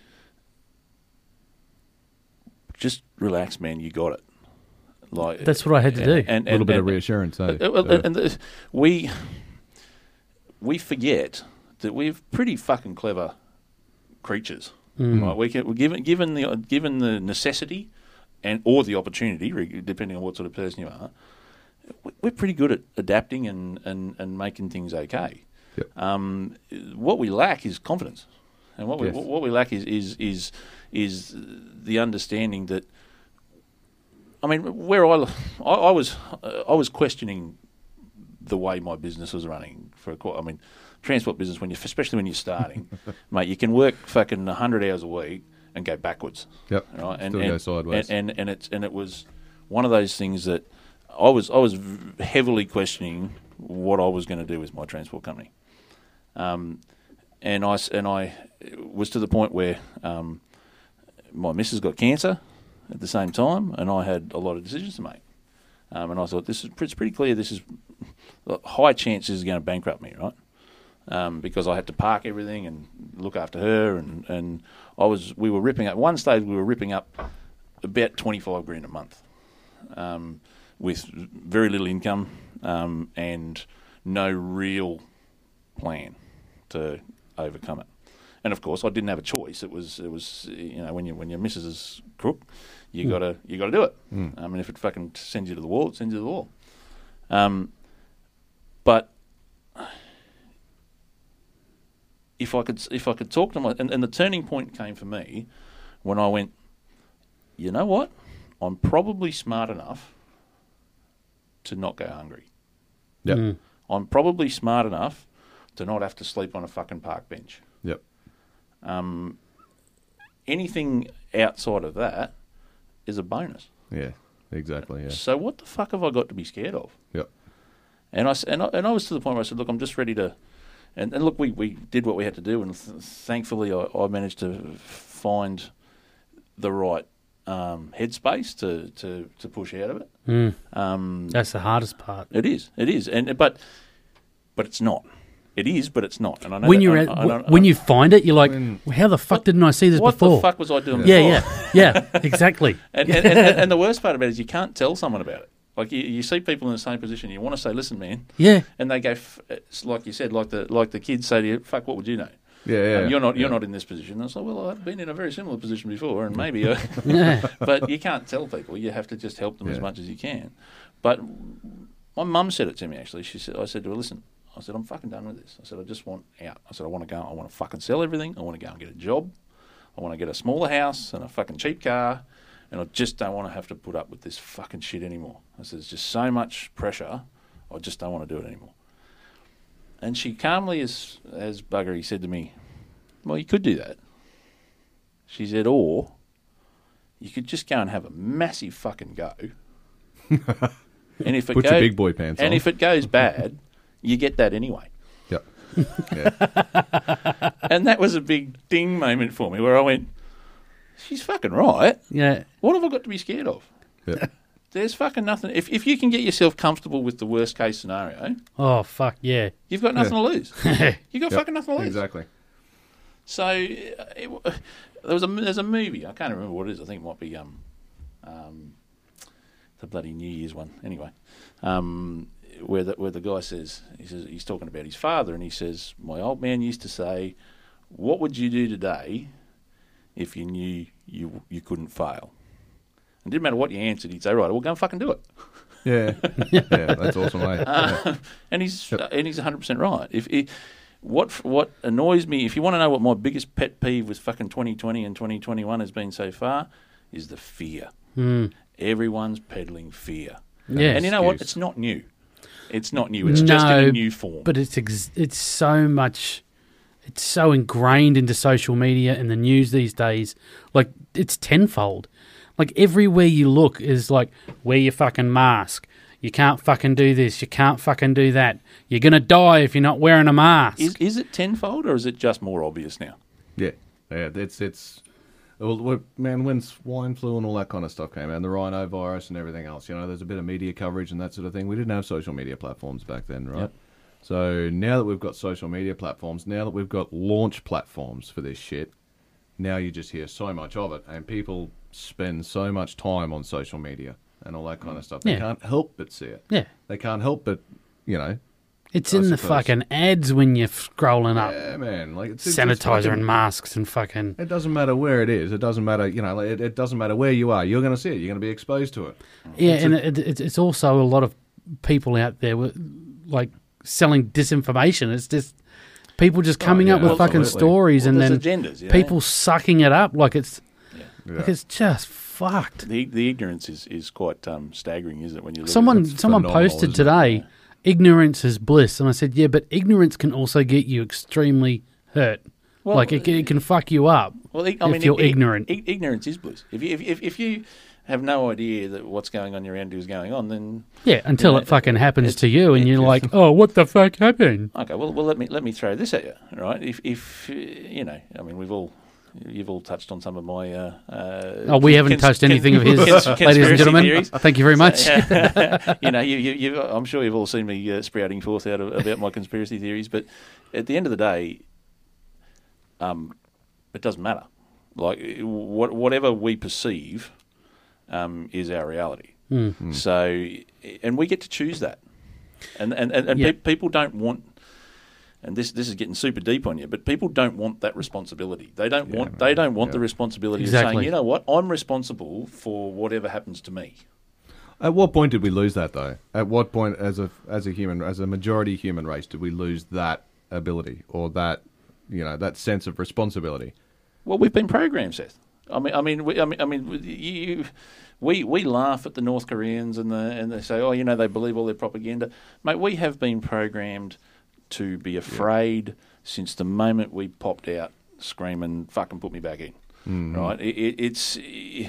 just relax, man. You got it. Like That's what I had to do. And, and, A little bit and, of reassurance, eh? uh, well, Yeah. and the, we we forget that we're pretty fucking clever creatures. Mm. Right? We can, we're given given the given the necessity and or the opportunity, re- depending on what sort of person you are. we- We're pretty good at adapting and, and, and making things okay. Yep. Um, what we lack is confidence, and what we Yes. what we lack is is is is the understanding that. I mean, where I, I, I was uh, I was questioning the way my business was running for a quite. I mean, transport business when you especially when you're starting, mate, you can work fucking a hundred hours a week and go backwards. Yep. Right, and Still and, go sideways. And, and and it's and it was one of those things that I was I was v- heavily questioning what I was going to do with my transport company. Um, and I s- and I was to the point where um, my missus got cancer at the same time, and I had a lot of decisions to make. Um, and I thought this is it's pretty clear. This is high chance this is going to bankrupt me, right? Um, because I had to park everything and look after her, and, and I was we were ripping up. One stage we were ripping up about twenty five grand a month, um, with very little income um, and no real plan to overcome it. And of course, I didn't have a choice. It was it was you know when you when your missus is crook, you Mm. gotta you gotta do it. Mm. I mean, if it fucking sends you to the wall, it sends you to the wall. Um, but if I could if I could talk to my and, and the turning point came for me when I went, you know what, I'm probably smart enough to not go hungry. Yep. Mm. I'm probably smart enough to not have to sleep on a fucking park bench. Yep. Um, anything outside of that is a bonus. Yeah. Exactly. Yeah. So what the fuck have I got to be scared of? Yep. And I, s- and I, and I was to the point where I said, look, I'm just ready to... And, and look, we, we did what we had to do, and th- thankfully I, I managed to find the right um, headspace to, to, to push out of it. Mm. Um, That's the hardest part. it is, it is, and but but it's not. It is, but it's not. And I know When that- you're I- at, I don't- when you find it, you're like, When- well, how the fuck What- didn't I see this what before? the fuck was I doing yeah, before? yeah, yeah, exactly. And, and, and, and the worst part about it is you can't tell someone about it. Like you, you see people in the same position, you want to say, "Listen, man," Yeah, and they go, f- it's like you said, like the like the kids say to you, "Fuck, what would you know?" Yeah. Yeah. Um, you're not you're yeah. not in this position. And I was like, "Well, I've been in a very similar position before, and maybe," I, yeah. but you can't tell people. You have to just help them as Yeah. much as you can. But my mum said it to me actually. She said, "I said to her, listen, I said, I'm fucking done with this. I said, I just want out. I said, I want to go. I want to fucking sell everything. I want to go and get a job. I want to get a smaller house and a fucking cheap car. And I just don't want to have to put up with this fucking shit anymore. I said, there's just so much pressure. I just don't want to do it anymore. And she calmly, as, as buggery, said to me, well, you could do that. She said, or you could just go and have a massive fucking go. And if it Put go, your big boy pants and on. if it goes bad, you get that anyway. Yep. Yeah. And that was a big ding moment for me where I went, she's fucking right. Yeah. What have I got to be scared of? Yeah. There's fucking nothing. If if you can get yourself comfortable with the worst case scenario, Oh, fuck, yeah. you've got nothing Yeah. to lose. You've got Yep. fucking nothing to lose. Exactly. So uh, it, uh, there was a there's a movie. I can't remember what it is. I think it might be um, um, the bloody New Year's one. Anyway, um, where the where the guy says he says he's talking about his father, and he says, my old man used to say, what would you do today if you knew you you couldn't fail? It didn't matter what you answered. He'd say, right, we'll go and fucking do it. Yeah. Yeah, that's awesome, mate. Uh, Yeah. and he's Yep. uh, and he's one hundred percent right. If he, what what annoys me, if you want to know what my biggest pet peeve with fucking twenty twenty and twenty twenty-one has been so far, is the fear. Mm. Everyone's peddling fear. Yes. And you know what? Excuse. It's not new. It's not new. It's just in No, a new form. But it's ex- it's so much, it's so ingrained into social media and the news these days. Like, it's tenfold. Like, everywhere you look is like, wear your fucking mask. You can't fucking do this. You can't fucking do that. You're going to die if you're not wearing a mask. is is it tenfold or is it just more obvious now? Yeah. Yeah, it's, it's, well, what- man, when swine flu and all that kind of stuff came out, and the rhino virus and everything else, you know, there's a bit of media coverage and that sort of thing. We didn't have social media platforms back then, right? Yep. So now that we've got social media platforms, now that we've got launch platforms for this shit, now you just hear so much of it, and people spend so much time on social media and all that kind of stuff. They Yeah. can't help but see it. Yeah. They can't help but, you know, It's I in the suppose. fucking ads when you're scrolling up. yeah, man, like it's, it's Sanitizer it's fucking- and masks and fucking... It doesn't matter where it is. It doesn't matter, you know. It, it doesn't matter where you are. You're going to see it. You're going to be exposed to it. Yeah, and it, it, it's also a lot of people out there with, like, selling disinformation. It's just people just coming yeah, up with fucking absolutely. stories Well, and there's then agendas, you know? people sucking it up like it's Yeah. like it's just fucked. The the ignorance is, is quite um, staggering, isn't it? When you look Someone at it? It's someone phenomenal, posted isn't it? today, ignorance is bliss, and I said, yeah, but ignorance can also get you extremely hurt. Well, like it, it can fuck you up. Well, I if mean, you're i- i- ignorant. i- ignorance is bliss. If you, if, if, if you have no idea that what's going on around you is going on, then Yeah, until Yeah, it fucking happens it's- to you, and it- you're like, oh, what the fuck happened? okay. Well, well, let me let me throw this at you, right? If if uh, you know, I mean, we've all you've all touched on some of my. Uh, uh, Oh, we haven't cons- touched con- anything of his, cons- ladies and conspiracy gentlemen. theories. Thank you very much. you know, you, you, you've, I'm sure you've all seen me uh, sprouting forth out of, about my conspiracy theories, but at the end of the day, um, it doesn't matter. Like what, whatever we perceive um, is our reality. Mm. So, and we get to choose that. And and and, and Yeah. pe- people don't want. And this this is getting super deep on you, but people don't want that responsibility. They don't Yeah, want they don't want yeah. the responsibility of Exactly. saying, you know what, I'm responsible for whatever happens to me. At what point did we lose that, though? At what point, as a as a human, as a majority human race, did we lose that ability or that, you know, that sense of responsibility? Well, we've been programmed, Seth. I mean, I mean, we, I mean, I mean, you, you, we we laugh at the North Koreans and the and they say, oh, you know, they believe all their propaganda, mate. We have been programmed to be afraid since the moment we popped out screaming, "Fucking put me back in." Mm-hmm. Right? It, it, it's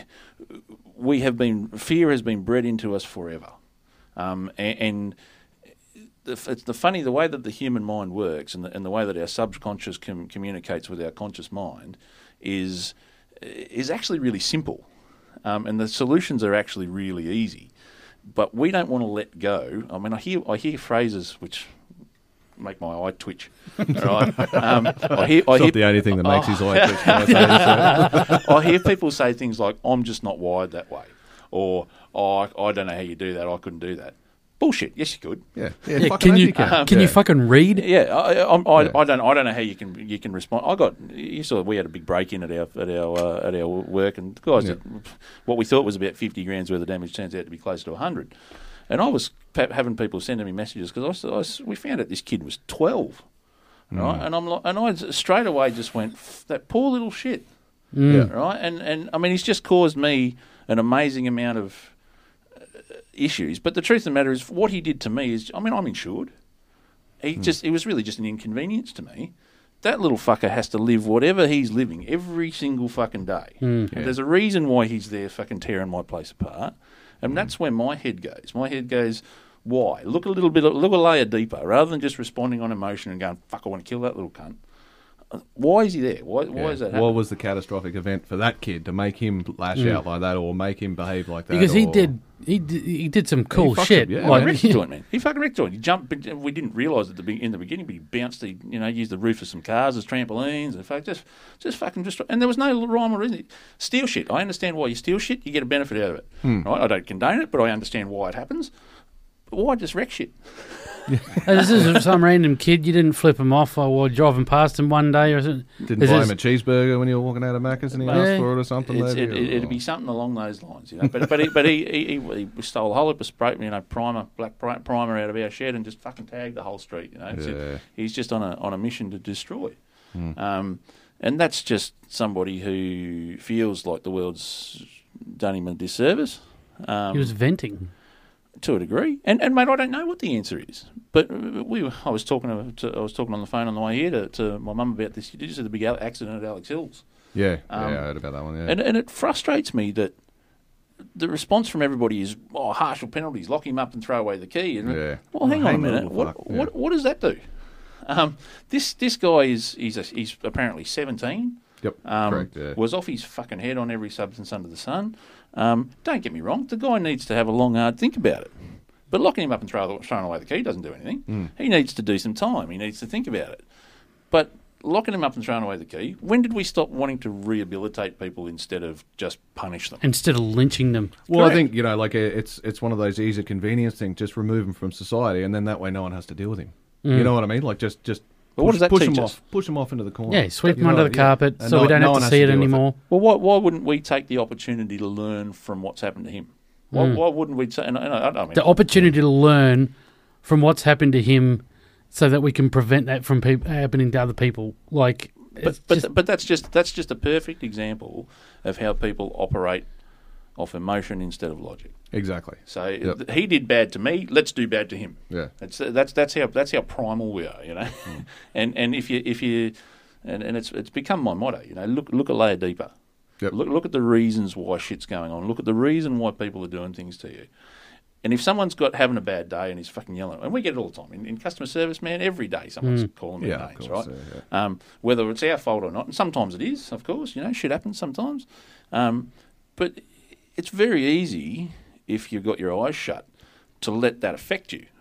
we have been fear has been bred into us forever, um, and. and the, it's the funny the way that the human mind works and the, and the way that our subconscious com- communicates with our conscious mind is is actually really simple, um, and the solutions are actually really easy, but we don't want to let go. I mean, I hear I hear phrases which make my eye twitch. Right? um, I hear I It's hear not the only thing that makes his eye twitch. Can I say so? I hear people say things like, "I'm just not wired that way," or "Oh, I, I don't know how you do that. I couldn't do that." Bullshit. Yes, you could. Yeah, yeah. Yeah, fucking can oath you can. can Yeah. you fucking read? Yeah, I, I'm- I, Yeah. I don't. I don't know how you can you can respond. I got you saw we had a big break in at our at our uh, at our work, and the guys, Yeah. did, what we thought was about fifty grand's worth of damage turns out to be close to a hundred. And I was pa- having people sending me messages because I was, I was, we found out this kid was twelve, right? And I'm like, and I straight away just went, that poor little shit, Mm. right? And and I mean, he's just caused me an amazing amount of uh, issues. But the truth of the matter is, what he did to me is, I mean, I'm insured. He Hmm. just, it was really just an inconvenience to me. That little fucker has to live whatever he's living every single fucking day. Mm. And there's a reason why he's there fucking tearing my place apart. And that's where my head goes. My head goes, why? Look a little bit, look a layer deeper, rather than just responding on emotion and going, fuck, I want to kill that little cunt. Why is he there? Why, why Yeah. is that What happening? was the catastrophic event for that kid to make him lash Mm. out like that or make him behave like that? Because he or- did, he did, he did some cool fucked shit. up, yeah, Oh, like, he wrecked the joint, man. He fucking wrecked the joint. He jumped, but we didn't realise at the be- in the beginning, but he bounced the, you know, used the roof of some cars as trampolines and fuck, just, just fucking just, and there was no rhyme or reason. Steal shit. I understand why you steal shit. You get a benefit out of it, Hmm. right? I don't condone it, but I understand why it happens. But why just wreck shit? Hey, this is some random kid. You didn't flip him off while driving past him one day or something. Didn't Is buy this- him a cheeseburger when you were walking out of Macca's and he Yeah. asked for it or something. It's, maybe, it, it, or- it'd be something along those lines, you know. But but he but he, he, he, he stole a whole heap of spray, you know, primer, black pri- primer out of our shed and just fucking tagged the whole street. You know, It's- Yeah. he's just on a on a mission to destroy. Hmm. Um, and that's just somebody who feels like the world's done him a disservice. Um, He was venting. to a degree, and and mate, I don't know what the answer is. But we, were, I was talking to, I was talking on the phone on the way here to, to my mum about this. You just had the big accident at Alex Hills. Yeah, Um, yeah, I heard about that one. Yeah, And and it frustrates me that the response from everybody is, oh, harsher penalties, lock him up and throw away the key. And, Yeah. Well, hang Oh, on a hang the minute. little What, fuck, yeah. what what does that do? Um, this this guy is he's a, he's apparently seventeen. yep, Um, correct. Yeah. Was off his fucking head on every substance under the sun. Um, don't get me wrong. The guy needs to have a long, hard think about it. But locking him up and throw, throwing away the key doesn't do anything. Mm. He needs to do some time. He needs to think about it. But locking him up and throwing away the key, when did we stop wanting to rehabilitate people instead of just punish them? Instead of lynching them. Well, I Correct. think you know, like uh, it's it's one of those easy convenience things. Just remove him from society, and then that way no one has to deal with him. Mm. You know what I mean? Like just just But what push, does that push teach him us? off, push him off into the corner. Yeah, sweep You him know, under the yeah. carpet And so no- we don't no have one to has see it deal with anymore. Well, why, why wouldn't we take the opportunity to learn from what's happened to him? Why, Mm. why wouldn't we say? And I, I, I mean, The opportunity to learn from what's happened to him so that we can prevent that from peop happening to other people. Like, But it's but just- but that's just that's just a perfect example of how people operate off emotion instead of logic. Exactly. So Yep. th- he did bad to me. Let's do bad to him. Yeah. That's that's that's how that's how primal we are, you know. Hmm. and and if you if you and, and it's it's become my motto, you know. Look look a layer deeper. Yep. Look look at the reasons why shit's going on. Look at the reason why people are doing things to you. And if someone's got having a bad day and he's fucking yelling, and we get it all the time in, in customer service, man, every day someone's calling me Yeah, of names, course, right? yeah, yeah. Um, whether it's our fault or not, and sometimes it is, of course, you know, shit happens sometimes. Um, but it's very easy if you've got your eyes shut to let that affect you.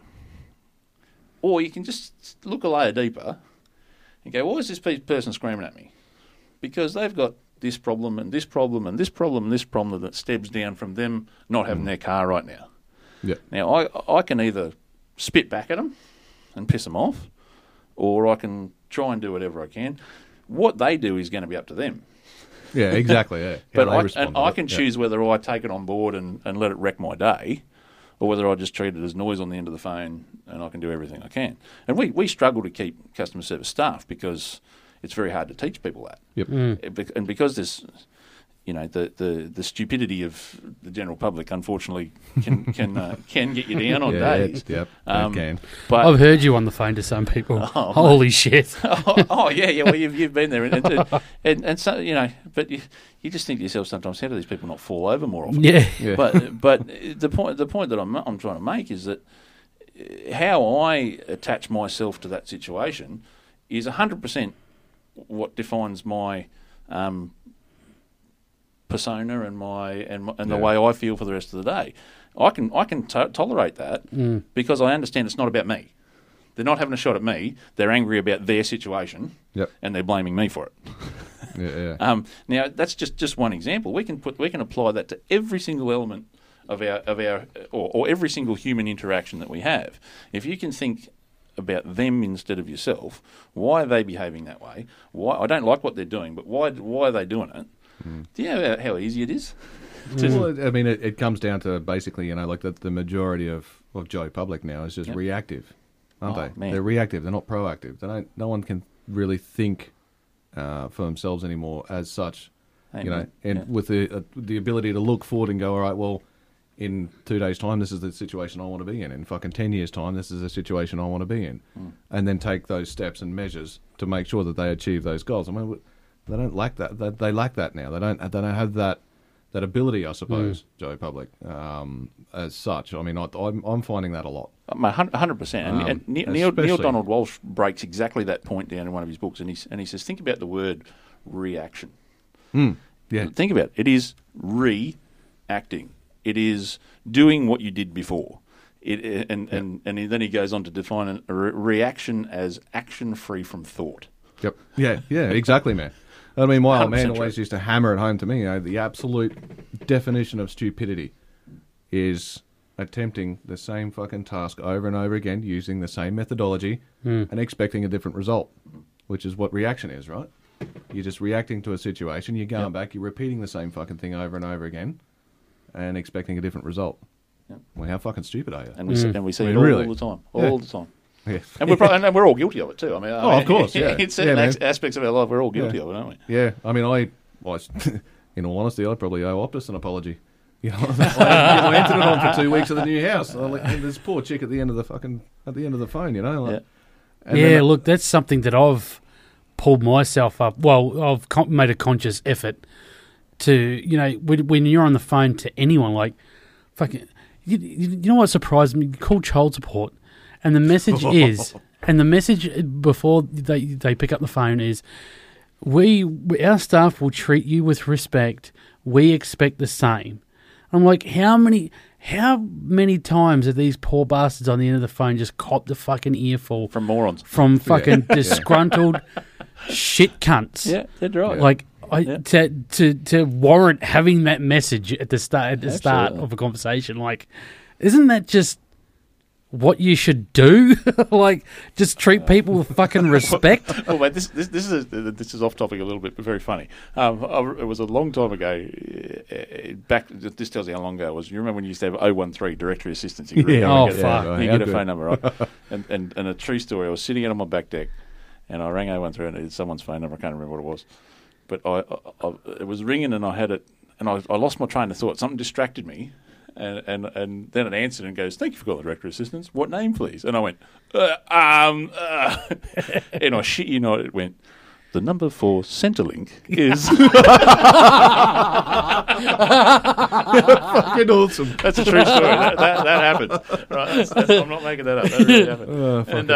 Or you can just look a layer deeper and go, why is this pe- person screaming at me? Because they've got this problem and this problem and this problem and this problem that stems down from them not having their car right now. Yeah. Now, I I can either spit back at them and piss them off, or I can try and do whatever I can. What they do is going to be up to them. Yeah, exactly. Yeah. How But they I, respond and to I it. can Yeah. choose whether I take it on board and, and let it wreck my day, or whether I just treat it as noise on the end of the phone and I can do everything I can. And we, we struggle to keep customer service staff because it's very hard to teach people that. Yep. It bec- And because there's, you know, the, the, the stupidity of the general public, unfortunately, can can uh, can get you down on yeah, days. Yep. Um, it can. But I've heard you on the phone to some people. Oh, Holy shit. oh, oh, yeah, yeah. Well, you've you've been there, and and, and, and so you know, but you, you just think to yourself sometimes, how do these people not fall over more often? Yeah. Yeah. But but the point the point that I'm I'm trying to make is that uh, how I attach myself to that situation is one hundred percent what defines my um, persona and my and my, and the Yeah. way I feel for the rest of the day. I can I can to- tolerate that Mm. because I understand it's not about me. They're not having a shot at me. They're angry about their situation, Yep. and they're blaming me for it. Yeah. Yeah. Um, now that's just, just one example. We can put we can apply that to every single element of our of our or, or every single human interaction that we have. If you can think about them instead of yourself, why are they behaving that way? Why I don't like what they're doing, but why why are they doing it? Do you know how, how easy it is? Well, I mean, it, it comes down to basically, you know, like the, the majority of of Joe Public now is just Yep. reactive, aren't Oh, they? man. They're reactive. They're not proactive. They don't. No one can really think uh, for themselves anymore as such. Amen. You know, and Yeah. with the uh, the ability to look forward and go, all right, well, in two days' time, this is the situation I want to be in. In fucking ten years' time, this is the situation I want to be in, Mm. and then take those steps and measures to make sure that they achieve those goals. I mean, they don't lack that. They, they lack that now. They don't. They don't have that that ability, I suppose, Joe Public, um, as such. I mean, I, I'm I'm finding that a lot. one hundred percent. And, Um, and Neil, Neil, Neil especially- Donald Walsh breaks exactly that point down in one of his books, and, he's, and he says, think about the word reaction. Mm, yeah. Think about it. It is reacting. It is doing what you did before. It, and, and, and then he goes on to define a re- reaction as action free from thought. Yep. Yeah, yeah, exactly, man. I mean, my old man one hundred percent always true. used to hammer it home to me. You know, the absolute definition of stupidity is attempting the same fucking task over and over again, using the same methodology, and expecting a different result, which is what reaction is, right? You're just reacting to a situation, you're going Yep. back, you're repeating the same fucking thing over and over again, and expecting a different result. Yep. Well, how fucking stupid are you? And we, see, and we see I mean, it all, really? all the time. All Yeah. the time. Yeah. And we're, probably, and we're all guilty of it too. I mean, I Oh, mean, of course, yeah. In certain Yeah, man. as- aspects of our life, we're all guilty Yeah. of it, aren't we? Yeah, I mean, I, well, I- in all honesty, I probably owe Optus an apology. You know, I had to get my internet on for two weeks at the new house. And I let- and this poor chick at the end of the fucking at the end of the phone, you know. Like, Yeah. and yeah, then- look, that's something that I've pulled myself up. Well, I've con- made a conscious effort to, you know, when, when you're on the phone to anyone, like, fucking, you, you you know what surprised me? You call child support, and the message is, and the message before they they pick up the phone is, we we- our staff will treat you with respect. We expect the same. I'm like, how many how many times have these poor bastards on the end of the phone just copped the fucking earful From morons. from fucking disgruntled shit cunts? Yeah, that's right. Like I, Yeah. to to to warrant having that message at the start at the start Absolutely. of a conversation. Like, isn't that just what you should do? Like, just treat people with fucking respect. Oh, mate, this this this is a, this is off topic a little bit, but very funny. Um, I, it was a long time ago. Uh, back, this tells you how long ago it was. You remember when you used to have oh one three directory assistance? You could Yeah, go oh, and get, fuck. a, Yeah, you how get a good. phone number, right? and, and and a true story. I was sitting out on my back deck, and I rang oh one three, and it's someone's phone number. I can't remember what it was, but I, I, I it was ringing, and I had it, and I, I lost my train of thought. Something distracted me. And, and and then it answered and goes, thank you for calling the directory assistance. What name, please? And I went, uh, um, uh. and I shit you not, it went, the number for Centrelink is... fucking awesome. That's a true story. That, that, that happened. Right? That's, that's, I'm not making that up. That really happened. Oh, fucking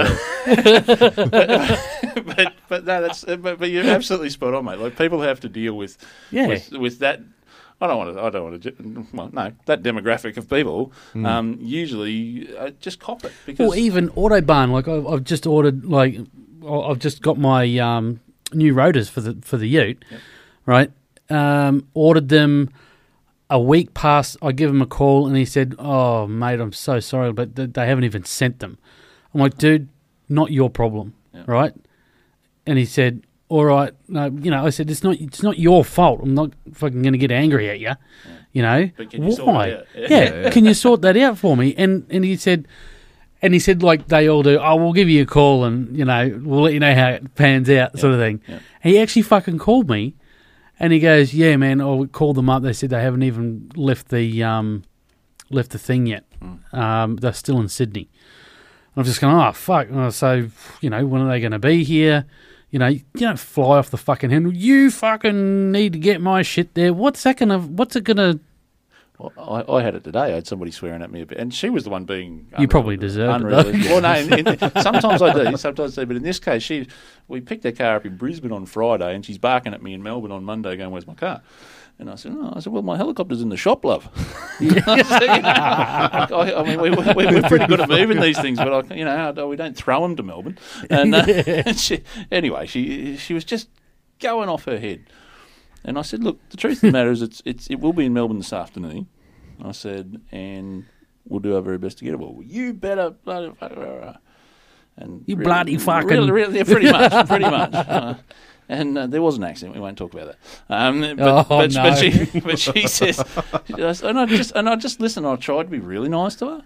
And, uh, hell. but, but, but, no, that's, but, but you're absolutely spot on, mate. Like, people have to deal with, Yeah. with, with that... I don't want to. I don't want to. Well, no, that demographic of people um, usually uh, just cop it because Or even Autobahn. Like, I've, I've just ordered. Like, I've just got my um, new rotors for the for the Ute. Yep. Right. Um, ordered them a week past. I give him a call and he said, "Oh, mate, I'm so sorry, but th- they haven't even sent them." I'm like, "Dude, not your problem, Yeah. right?" And he said, all right, no, you know, I said, it's not it's not your fault. I'm not fucking going to get angry at you, you know. But can you Why? sort it out? Yeah, Yeah, yeah. can you sort that out for me? And and he said, and he said, like they all do, oh, we'll give you a call and, you know, we'll let you know how it pans out, sort of thing. yeah. He actually fucking called me and he goes, yeah, man, I called them up. They said they haven't even left the, um, left the thing yet. Mm. Um, they're still in Sydney. I'm just going, oh, fuck. Oh, so, you know, when are they going to be here? You know, you don't fly off the fucking handle. You fucking need to get my shit there. What's that gonna? What's it gonna? Well, I, I had it today. I had somebody swearing at me a bit, and she was the one being. You probably deserved it, though. unrealistic. Well, no, in, in, sometimes I do, sometimes I do, but in this case, she we picked her car up in Brisbane on Friday, and she's barking at me in Melbourne on Monday, going, "Where's my car?" And I said, "No." I said, "Well, my helicopter's in the shop, love." I, said, you know, I, I mean, we, we, we're pretty good at moving these things, but I, you know, we don't throw them to Melbourne. And, uh, and she, anyway, she she was just going off her head. And I said, "Look, the truth of the matter is, it's it's it will be in Melbourne this afternoon." I said, "And we'll do our very best to get it." Well, you better bloody fuck. And You really- bloody fucking- really, really, yeah, pretty much, pretty much. Uh, and uh, there was an accident. We won't talk about that. Um, but, Oh, but, no. but she, but she says, and I just, and I just listen. I tried to be really nice to her,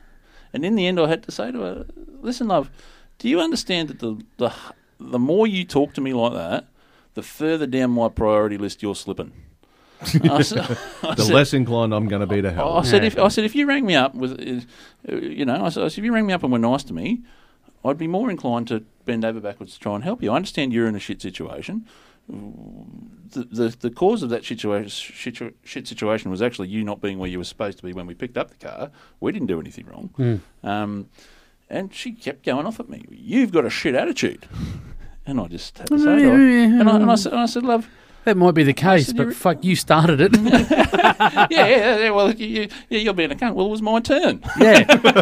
And in the end, I had to say to her, listen, love, do you understand that the the, the more you talk to me like that, the further down my priority list you're slipping? I said, I The said, less inclined I'm going to be to help. I said, Yeah. if I said if you rang me up with, uh, you know, I said, I said if you rang me up and were nice to me, I'd be more inclined to bend over backwards to try and help you. I understand you're in a shit situation. The the, the cause of that situation shit, shit situation was actually you not being where you were supposed to be when we picked up the car. We didn't do anything wrong. Mm. Um, and she kept going off at me. You've got a shit attitude. And I just had to say to her, and I, and I said, and I said, love. That might be the case, said, but "You're- fuck, you started it. yeah, yeah, yeah, well, you, you, yeah, you're being a cunt. Well, it was my turn. Yeah.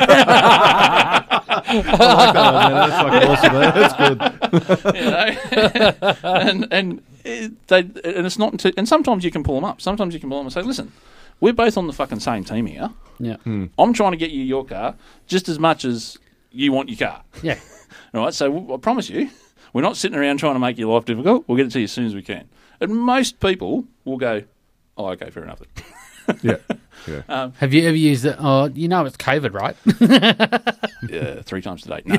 I like that, man. That's fucking awesome, man. That's good. You know? and and it, they and it's not until, and sometimes you can pull them up. Sometimes you can pull them and say, listen, we're both on the fucking same team here. Yeah. I'm trying to get you your car just as much as you want your car. Yeah. All right, so I promise you, we're not sitting around trying to make your life difficult. We'll get it to you as soon as we can. And most people will go, oh, okay, fair enough. Yeah. Yeah. Have you ever used it? Oh, you know it's COVID, right? Yeah, three times today. No.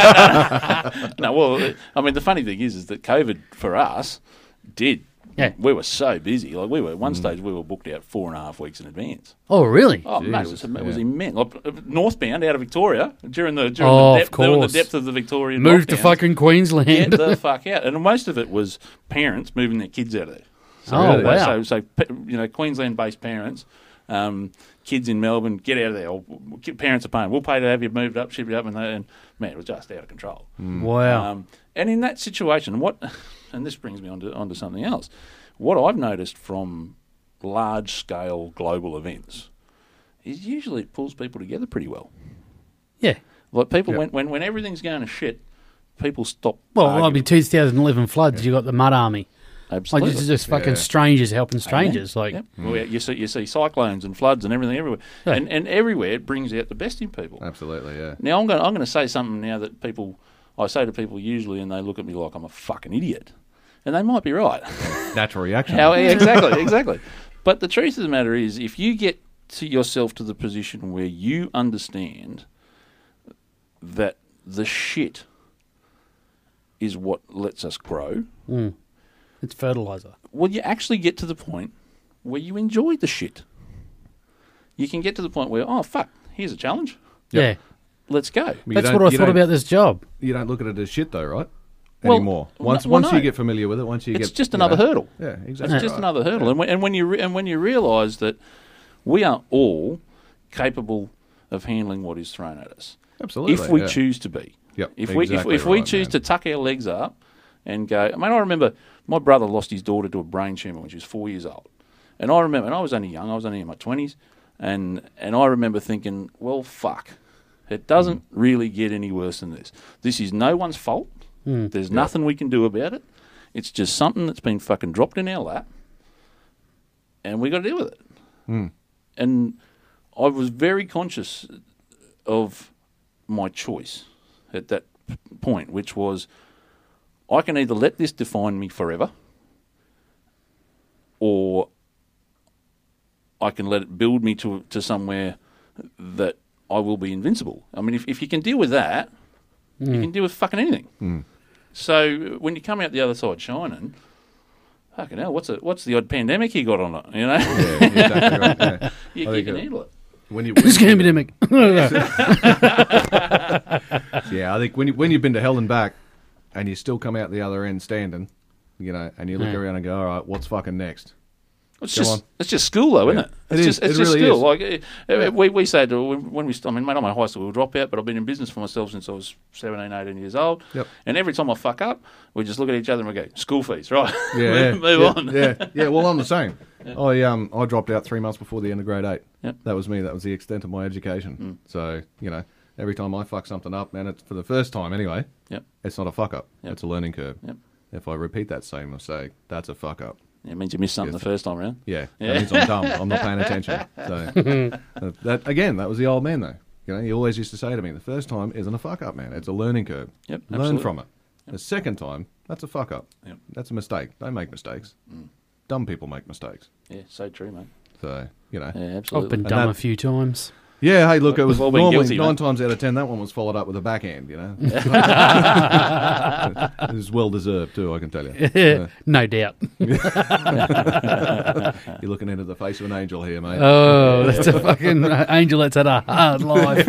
no, well, I mean, the funny thing is, is that COVID for us did. Yeah. We were so busy. Like we were at one stage, we were booked out four and a half weeks in advance. Oh, really? Oh, Jeez, massive! It was yeah. immense. Like, northbound out of Victoria during the during Oh, the, of depth, during the course. depth of the Victorian Moved to lockdowns. fucking Queensland. Get the fuck out. And most of it was parents moving their kids out of there. So, Oh, uh, wow. So, so pe- you know, Queensland-based parents, um, kids in Melbourne, get out of there. Or, parents are paying. We'll pay to have you moved up, ship you up, and, they, and man, it was just out of control. Wow. Um, and in that situation, what, and this brings me on to, on to something else. What I've noticed from large-scale global events is usually it pulls people together pretty well. yeah. Like people, Yep. when, when when everything's going to shit, people stop. Well, arguing. I mean, two thousand eleven floods, you got the Mud Army. Like, Absolutely. it's just fucking Yeah. strangers helping strangers. Like, Yep. Well, yeah, you see, you see cyclones and floods and everything everywhere, Yeah. and and everywhere it brings out the best in people. Absolutely, yeah. Now I'm going I'm going to say something now that people I say to people usually, and they look at me like I'm a fucking idiot, and they might be right. Natural reaction. How, yeah, exactly, exactly. But the truth of the matter is, if you get to yourself to the position where you understand that the shit is what lets us grow, mm, it's fertilizer. well, you actually get to the point where you enjoy the shit. You can get to the point where, oh, fuck, here's a challenge. Yeah. Let's go. But you That's don't- what I you thought don't- about this job. You don't look at it as shit, though, right? Well, Anymore. Once no- once well, you no. get familiar with it, once you It's get just you another know- hurdle. Yeah, exactly. It's just right. another hurdle. And when, and when you re- and when you realise that we are all capable of handling what is thrown at us, Absolutely. if we yeah. choose to be. Yep, If we exactly if, if we right, choose man. to tuck our legs up and go, I mean, I remember my brother lost his daughter to a brain tumour when she was four years old, and I remember, and I was only young, I was only in my twenties, and and I remember thinking, well, fuck, it doesn't Mm. really get any worse than this. This is no one's fault. Mm. There's nothing we can do about it. It's just something that's been fucking dropped in our lap, and we got to deal with it. Mm. And I was very conscious of my choice at that p- point, which was I can either let this define me forever, or I can let it build me to to somewhere that I will be invincible. I mean, if if you can deal with that, you can deal with fucking anything. Mm. So when you come out the other side shining, fucking hell, what's a, what's the odd pandemic you got on it? You know, Yeah, exactly right. Yeah. you, I you think can it- handle it. When you, This when, pandemic. yeah, I think when you, when you've been to hell and back, and you still come out the other end standing, you know, and you look Yeah. around and go, all right, what's fucking next? It's Go just on. it's just school though, isn't Yeah. it? It It's is. just it's It just really school. is. Like uh, uh, we we say to when, when we I mean, mate, I'm a high school dropout, but I've been in business for myself since I was seventeen, eighteen years old. Yep. And every time I fuck up, we just look at each other and we go, school fees, right? Yeah, move yeah, on. Yeah, yeah. Well, I'm the same. I um I dropped out three months before the end of grade eight. Yep. That was me. That was the extent of my education. Mm. So you know, every time I fuck something up, man, it's for the first time anyway. Yep. It's not a fuck up. Yep. It's a learning curve. Yep. If I repeat that same mistake, that's a fuck up. It means you missed something Yes. the first time around. Yeah, Yeah. that means I'm dumb. I'm not paying attention. So that, that again, that was the old man though. You know, he always used to say to me, "The first time isn't a fuck up, man. It's a learning curve. Yep, Learn absolutely. from it. The second time, that's a fuck up. Yep. That's a mistake. Don't make mistakes. Mm. Dumb people make mistakes. Yeah, so true, mate. So you know, Yeah, I've absolutely. been And dumb that- a few times. Yeah, hey, look, it was We've all been normally guilty, nine mate. times out of ten that one was followed up with a backhand, you know. It was well deserved too, I can tell you. Uh, No doubt. you're looking into the face of an angel here, mate. Oh, that's a fucking angel that's had a hard life.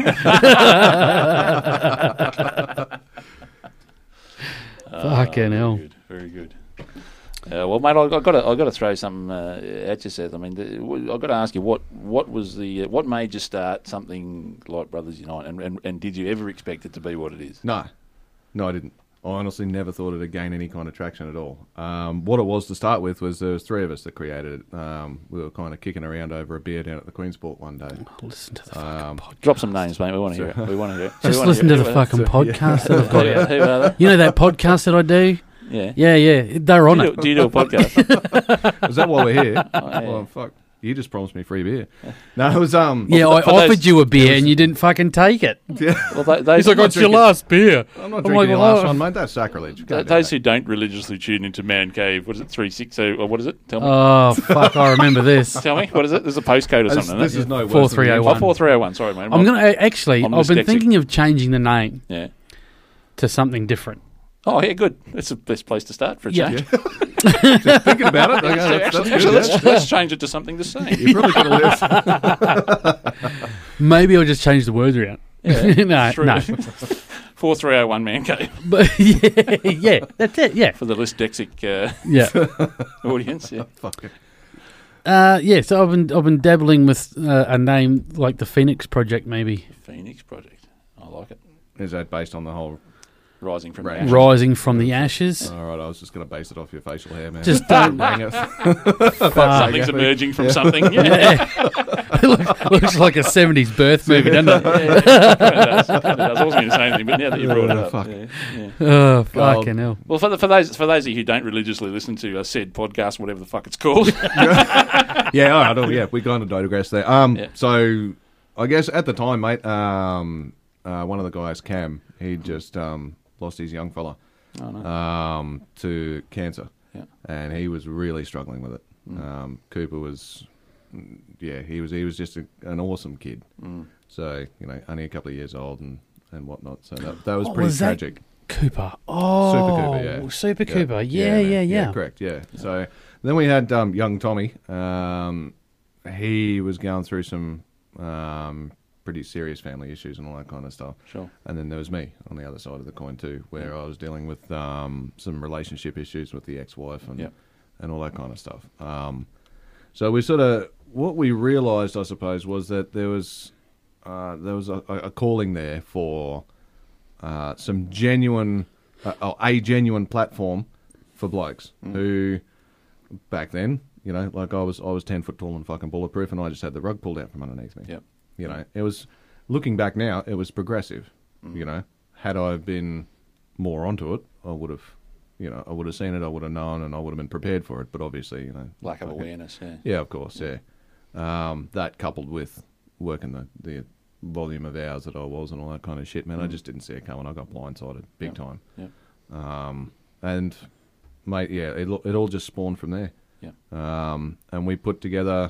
Fucking very hell. Good, very good. Uh, well, mate, I, I got to, I got to throw something uh, at you, Seth. I mean, the, I got to ask you what, what was the, uh, what made you start something like Brothers Unite, and, and and did you ever expect it to be what it is? No, no, I didn't. I honestly never thought it'd gain any kind of traction at all. Um, what it was to start with was there was three of us that created it. Um, we were kind of kicking around over a beer down at the Queensport one day. Listen to the Um, fucking podcast. Drop some names, mate. We want to hear it. We want to hear it. We Just wanna listen hear to it. the Who are fucking So, yeah. podcast that I've they? got. Who, who are they? You know that podcast that I do? Yeah. Yeah, yeah. They're on do, you it. do, do you do a podcast? Is that why we're here? Oh, yeah. Well, fuck. You just promised me free beer. No, it was um. Yeah, I for offered those- you a beer and you didn't fucking take it. Well, they, those, He's like, "It's your last beer." I'm not I'm drinking like, your well, last I- one, mate. That's sacrilege. th- Can't do those that. who don't religiously tune into Man Cave, what is it, three sixty, or what is it? Tell me. Oh, fuck, I remember this. Tell me, what is it? There's a postcode or This, something. this isn't is it? no four worse than three oh the- one. Oh, four three oh one, sorry, mate. I'm going to actually, I'm I've been dyslexic. thinking of changing the name Yeah. to something different. Oh, yeah, good. That's the best place to start for a Yeah. change. Just thinking about it. Okay, So that's, actually, that's actually, good, let's, yeah. let's change it to something the same. You probably could have left. Maybe I'll just change the words around. no, True. no. four three oh one Man Cave But yeah, yeah, that's it. Yeah, for the dyslexic uh, yeah, audience. Yeah. Fuck it. uh, yeah. So I've been I've been dabbling with uh, a name like the Phoenix Project, maybe Phoenix Project. I like it. Is that based on the whole? Rising from Right. the ashes. rising from the ashes. All right, I was just going to base it off your facial hair, man. Just don't. Hang it. Fuck. Something's emerging from something. Yeah. Yeah. it looks, looks like a seventies birth movie, doesn't it? Yeah, yeah, it kinda does. It kinda does. I wasn't going to say anything, but now that you brought it Oh, up, fuck. yeah, yeah. Oh, fucking hell. Well, for, the, for those for those of you who don't religiously listen to a said podcast, whatever the fuck it's called, Yeah, all right. Oh, yeah, we kind of digress there. Um, Yeah. so I guess at the time, mate, um, uh, one of the guys, Cam, he just um lost his young fella oh, no. um to cancer, Yeah. and he was really struggling with it. Mm. Um, Cooper was, mm, yeah, he was he was just a, an awesome kid. Mm. So you know, only a couple of years old and and whatnot. So that that was What pretty was that? tragic. Cooper. Oh, Super Cooper, yeah. Super Yeah. Cooper. Yeah, yeah, man. yeah. Correct, yeah. So then we had um, young Tommy. Um, he was going through some um, pretty serious family issues and all that kind of stuff. Sure. And then there was me on the other side of the coin too, where I was dealing with um, some relationship issues with the ex-wife and Yeah. and all that kind of stuff. Um, so we sort of what we realised, I suppose, was that there was uh, there was a, a calling there for uh, some genuine, uh, oh, a genuine platform for blokes Mm. who back then, you know, like I was I was ten foot tall and fucking bulletproof, and I just had the rug pulled out from underneath me. Yep. You know, it was looking back now, it was progressive. Mm. You know, had I been more onto it, I would have, you know, I would have seen it, I would have known, and I would have been prepared for it. But obviously, you know, Lack of fucking- awareness. Yeah. Yeah, of course, yeah. Um, that coupled with working the the volume of hours that I was and all that kind of shit, man, I Mm. just didn't see it coming. I got blindsided big Yep. time. Yep. Um, and mate, yeah, it it all just spawned from there. Yeah. Um, and we put together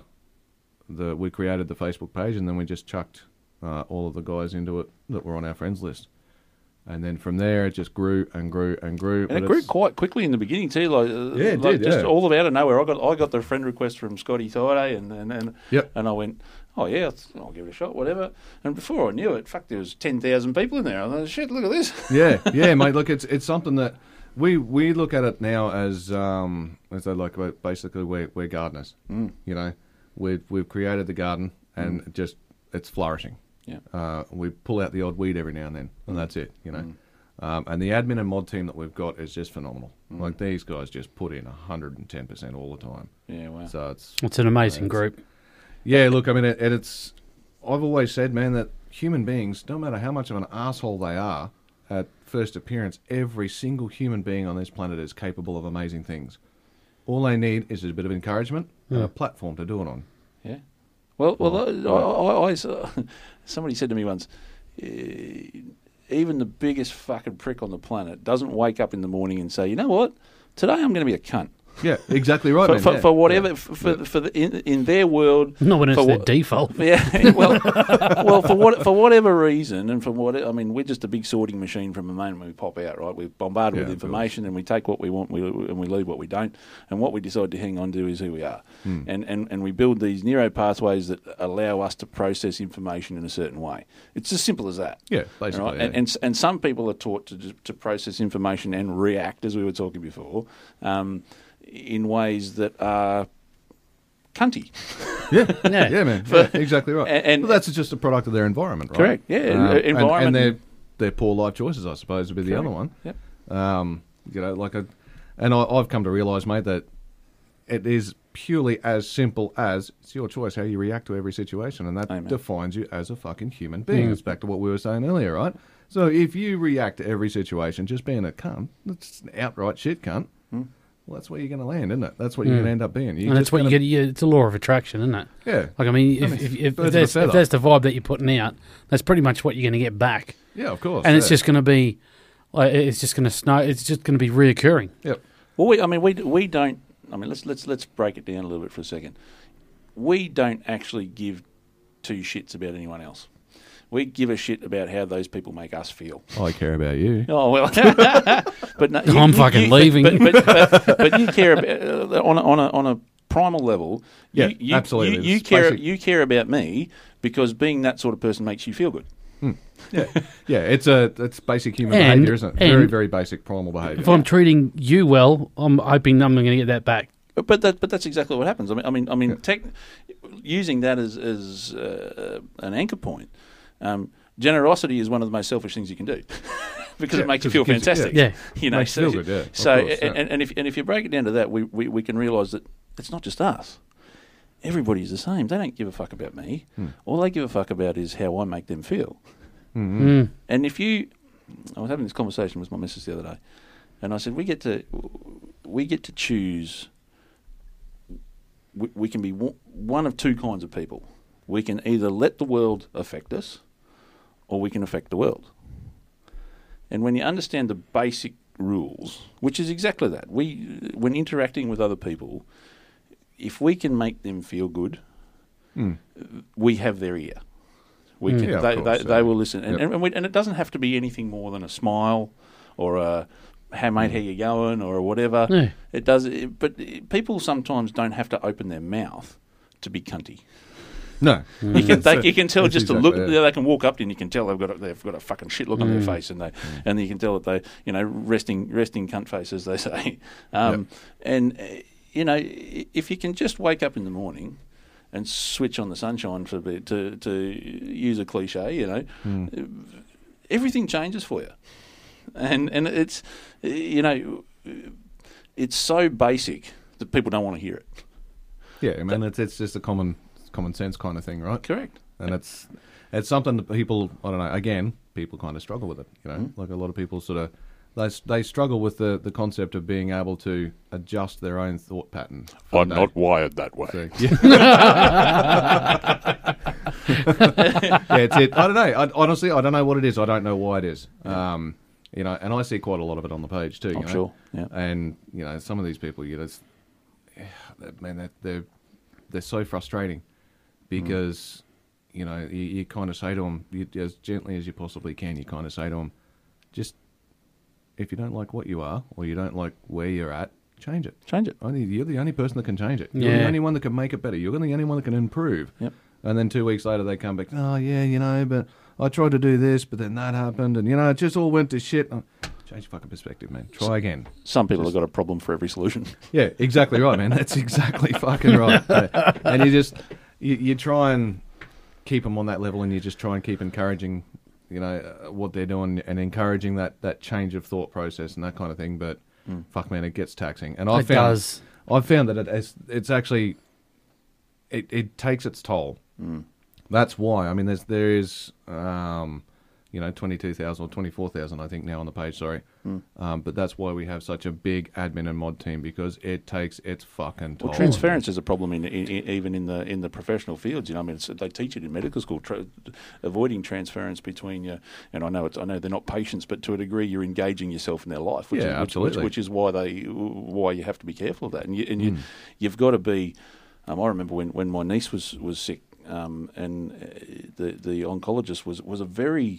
the we created the Facebook page, and then we just chucked uh, all of the guys into it that were on our friends list. And then from there, it just grew and grew and grew. And but it grew it's- quite quickly in the beginning too. Like, uh, Yeah, it like did, just yeah. all of out of nowhere. I got I got the friend request from Scotty Thaiday, and and and, Yep. and I went, oh yeah, I'll give it a shot, whatever. And before I knew it, fuck, there was ten thousand people in there. I thought, shit, look at this. yeah, yeah, mate. Look, it's it's something that we we look at it now as um as they like basically we're we're gardeners. Mm. You know, we've we've created the garden and it just it's flourishing. Yeah. Uh, we pull out the odd weed every now and then, and that's it. You know. Mm. Um, and the admin and mod team that we've got is just phenomenal. Mm. Like these guys just put in one hundred ten percent all the time. Yeah, wow. So it's It's an amazing It's- group. yeah. Look, I mean, it, and it's I've always said, man, that human beings, no matter how much of an asshole they are at first appearance, every single human being on this planet is capable of amazing things. All they need is a bit of encouragement and Yeah. a platform to do it on. Yeah. Well, well, Oh, I, I, I, I- somebody said to me once, uh, even the biggest fucking prick on the planet doesn't wake up in the morning and say, you know what, today I'm going to be a cunt. Yeah, exactly right, for, man. for, yeah. for whatever Yeah. for Yeah. for the, in, in their world. Not when it's for their what- default. Yeah, well, well, for what for whatever reason, and for what I mean, we're just a big sorting machine from the moment we pop out, right? We're bombarded Yeah, with of course. information, and we take what we want, we, and we leave what we don't. And what we decide to hang on to is who we are, Hmm. and, and and we build these neuro pathways that allow us to process information in a certain way. It's as simple as that. Yeah, basically. Right? yeah. And, and and some people are taught to to process information and react, as we were talking before, um, in ways that are cunty. yeah, Yeah. yeah, man. Yeah, exactly right. and- and- well, that's just a product of their environment, right? Correct, yeah, Um, and- environment- And, their, their poor life choices, I suppose, would be the Correct. other one. Yep. Um, you know, like a, and I, I've come to realise, mate, that it is purely as simple as it's your choice how you react to every situation, and that Amen. defines you as a fucking human being. It's back to what we were saying earlier, right? So if you react to every situation just being a cunt, that's an outright shit cunt. Hmm. Well, that's where you're going to land, isn't it? That's what you're going to end up being. You're And that's just what you gonna- get. Yeah, it's a law of attraction, isn't it? Yeah. Like, I mean, I if, mean, if, if, birds of a that's, if feather. that's the vibe that you're putting out, that's pretty much what you're going to get back. Yeah, of course. And it's yeah. just going to be, like, it's just going to snow. It's just going to be reoccurring. Yep. Well, we, I mean, we we don't. I mean, let's let's let's break it down a little bit for a second. We don't actually give two shits about anyone else. We give a shit about how those people make us feel. I care about you. Oh well, but no, I'm fucking leaving. But, but, but, but you care about uh, on a, on a on a primal level. Yeah, you, you, absolutely. You, you It's care. basic. You care about me because being that sort of person makes you feel good. Yeah, yeah. It's a it's basic human And- behaviour, isn't it? Very and- very basic primal behaviour. If I'm treating you well, I'm hoping I'm going to get that back. But but, that, but that's exactly what happens. I mean, I mean, I mean, tech, using that as as uh, an anchor point, um, generosity is one of the most selfish things you can do because Yeah, it makes you 'cause feel it gives you- fantastic. yeah. you know, Makes you so, feel good, yeah, of so course, yeah. and, and if and if you break it down to that, we we, we can realise that it's not just us. Everybody's the same. They don't give a fuck about me. Hmm. All they give a fuck about is how I make them feel. Mm-hmm. Mm. And if you, I was having this conversation with my missus the other day, and I said we get to we get to choose. We, we can be w- one of two kinds of people. We can either let the world affect us, or we can affect the world. And when you understand the basic rules, which is exactly that, we when interacting with other people, if we can make them feel good, Mm. we have their ear. We Mm. can, Yeah, of they, course, they, yeah. they will listen, and Yep. and, we, and it doesn't have to be anything more than a smile, or a "Hey mate, how you going?" or whatever. Yeah. It does, it, but it, people sometimes don't have to open their mouth to be cunty. No, You can, they, you can tell That's just to exactly look. it. They can walk up to you and you can tell they've got a, they've got a fucking shit look on their face, and they and you can tell that they you know resting resting cunt faces they say, um, and uh, you know i- if you can just wake up in the morning and switch on the sunshine for a bit, to to use a cliche, you know, everything changes for you, and and it's you know it's so basic that people don't want to hear it. yeah, I mean it's it's just a common common sense kind of thing, right? Correct. And it's it's something that people I don't know. Again, people kind of struggle with it. You know, Mm. like a lot of people sort of they s- they struggle with the the concept of being able to adjust their own thought pattern. for I'm the day. not wired that way. So, yeah. yeah, it's it. I don't know. I, honestly, I don't know what it is. I don't know why it is. Um, you know, and I see quite a lot of it on the page too. You I'm know? sure, yeah. And you know, some of these people, you just, yeah, man, they're, they're they're so frustrating because you know you, you kind of say to them you, as gently as you possibly can. You kind of say to them, just if you don't like what you are or you don't like where you're at, change it. Change it. Only you're the only person that can change it. You're Yeah. the only one that can make it better. You're the only one that can improve. Yep. And then two weeks later they come back. Oh yeah, you know, but I tried to do this, but then that happened, and you know, it just all went to shit. Oh, change your fucking perspective, man. Try again. Some people have got a problem for every solution. Yeah, exactly right, man. That's exactly fucking right. Yeah. And you just you, you try and keep them on that level, and you just try and keep encouraging, you know, uh, what they're doing and encouraging that that change of thought process and that kind of thing. But fuck, man, it gets taxing. And I It found does. I've found that it, it's, it's actually it, it takes its toll. That's why. I mean, there's there is um, you know, twenty-two thousand or twenty-four thousand, I think, now on the page, sorry. Mm. Um, but that's why we have such a big admin and mod team, because it takes its fucking toll. Well, transference is a problem in, in, in even in the in the professional fields. You know, I mean, it's, they teach it in medical school, tra- avoiding transference between you. And I know it's I know they're not patients, but to a degree, you're engaging yourself in their life, which Yeah, is which, absolutely. which, which is why they why you have to be careful of that. And you and you Mm. you've got to be. Um, I remember when, when my niece was was sick, um, and uh, the the oncologist was was a very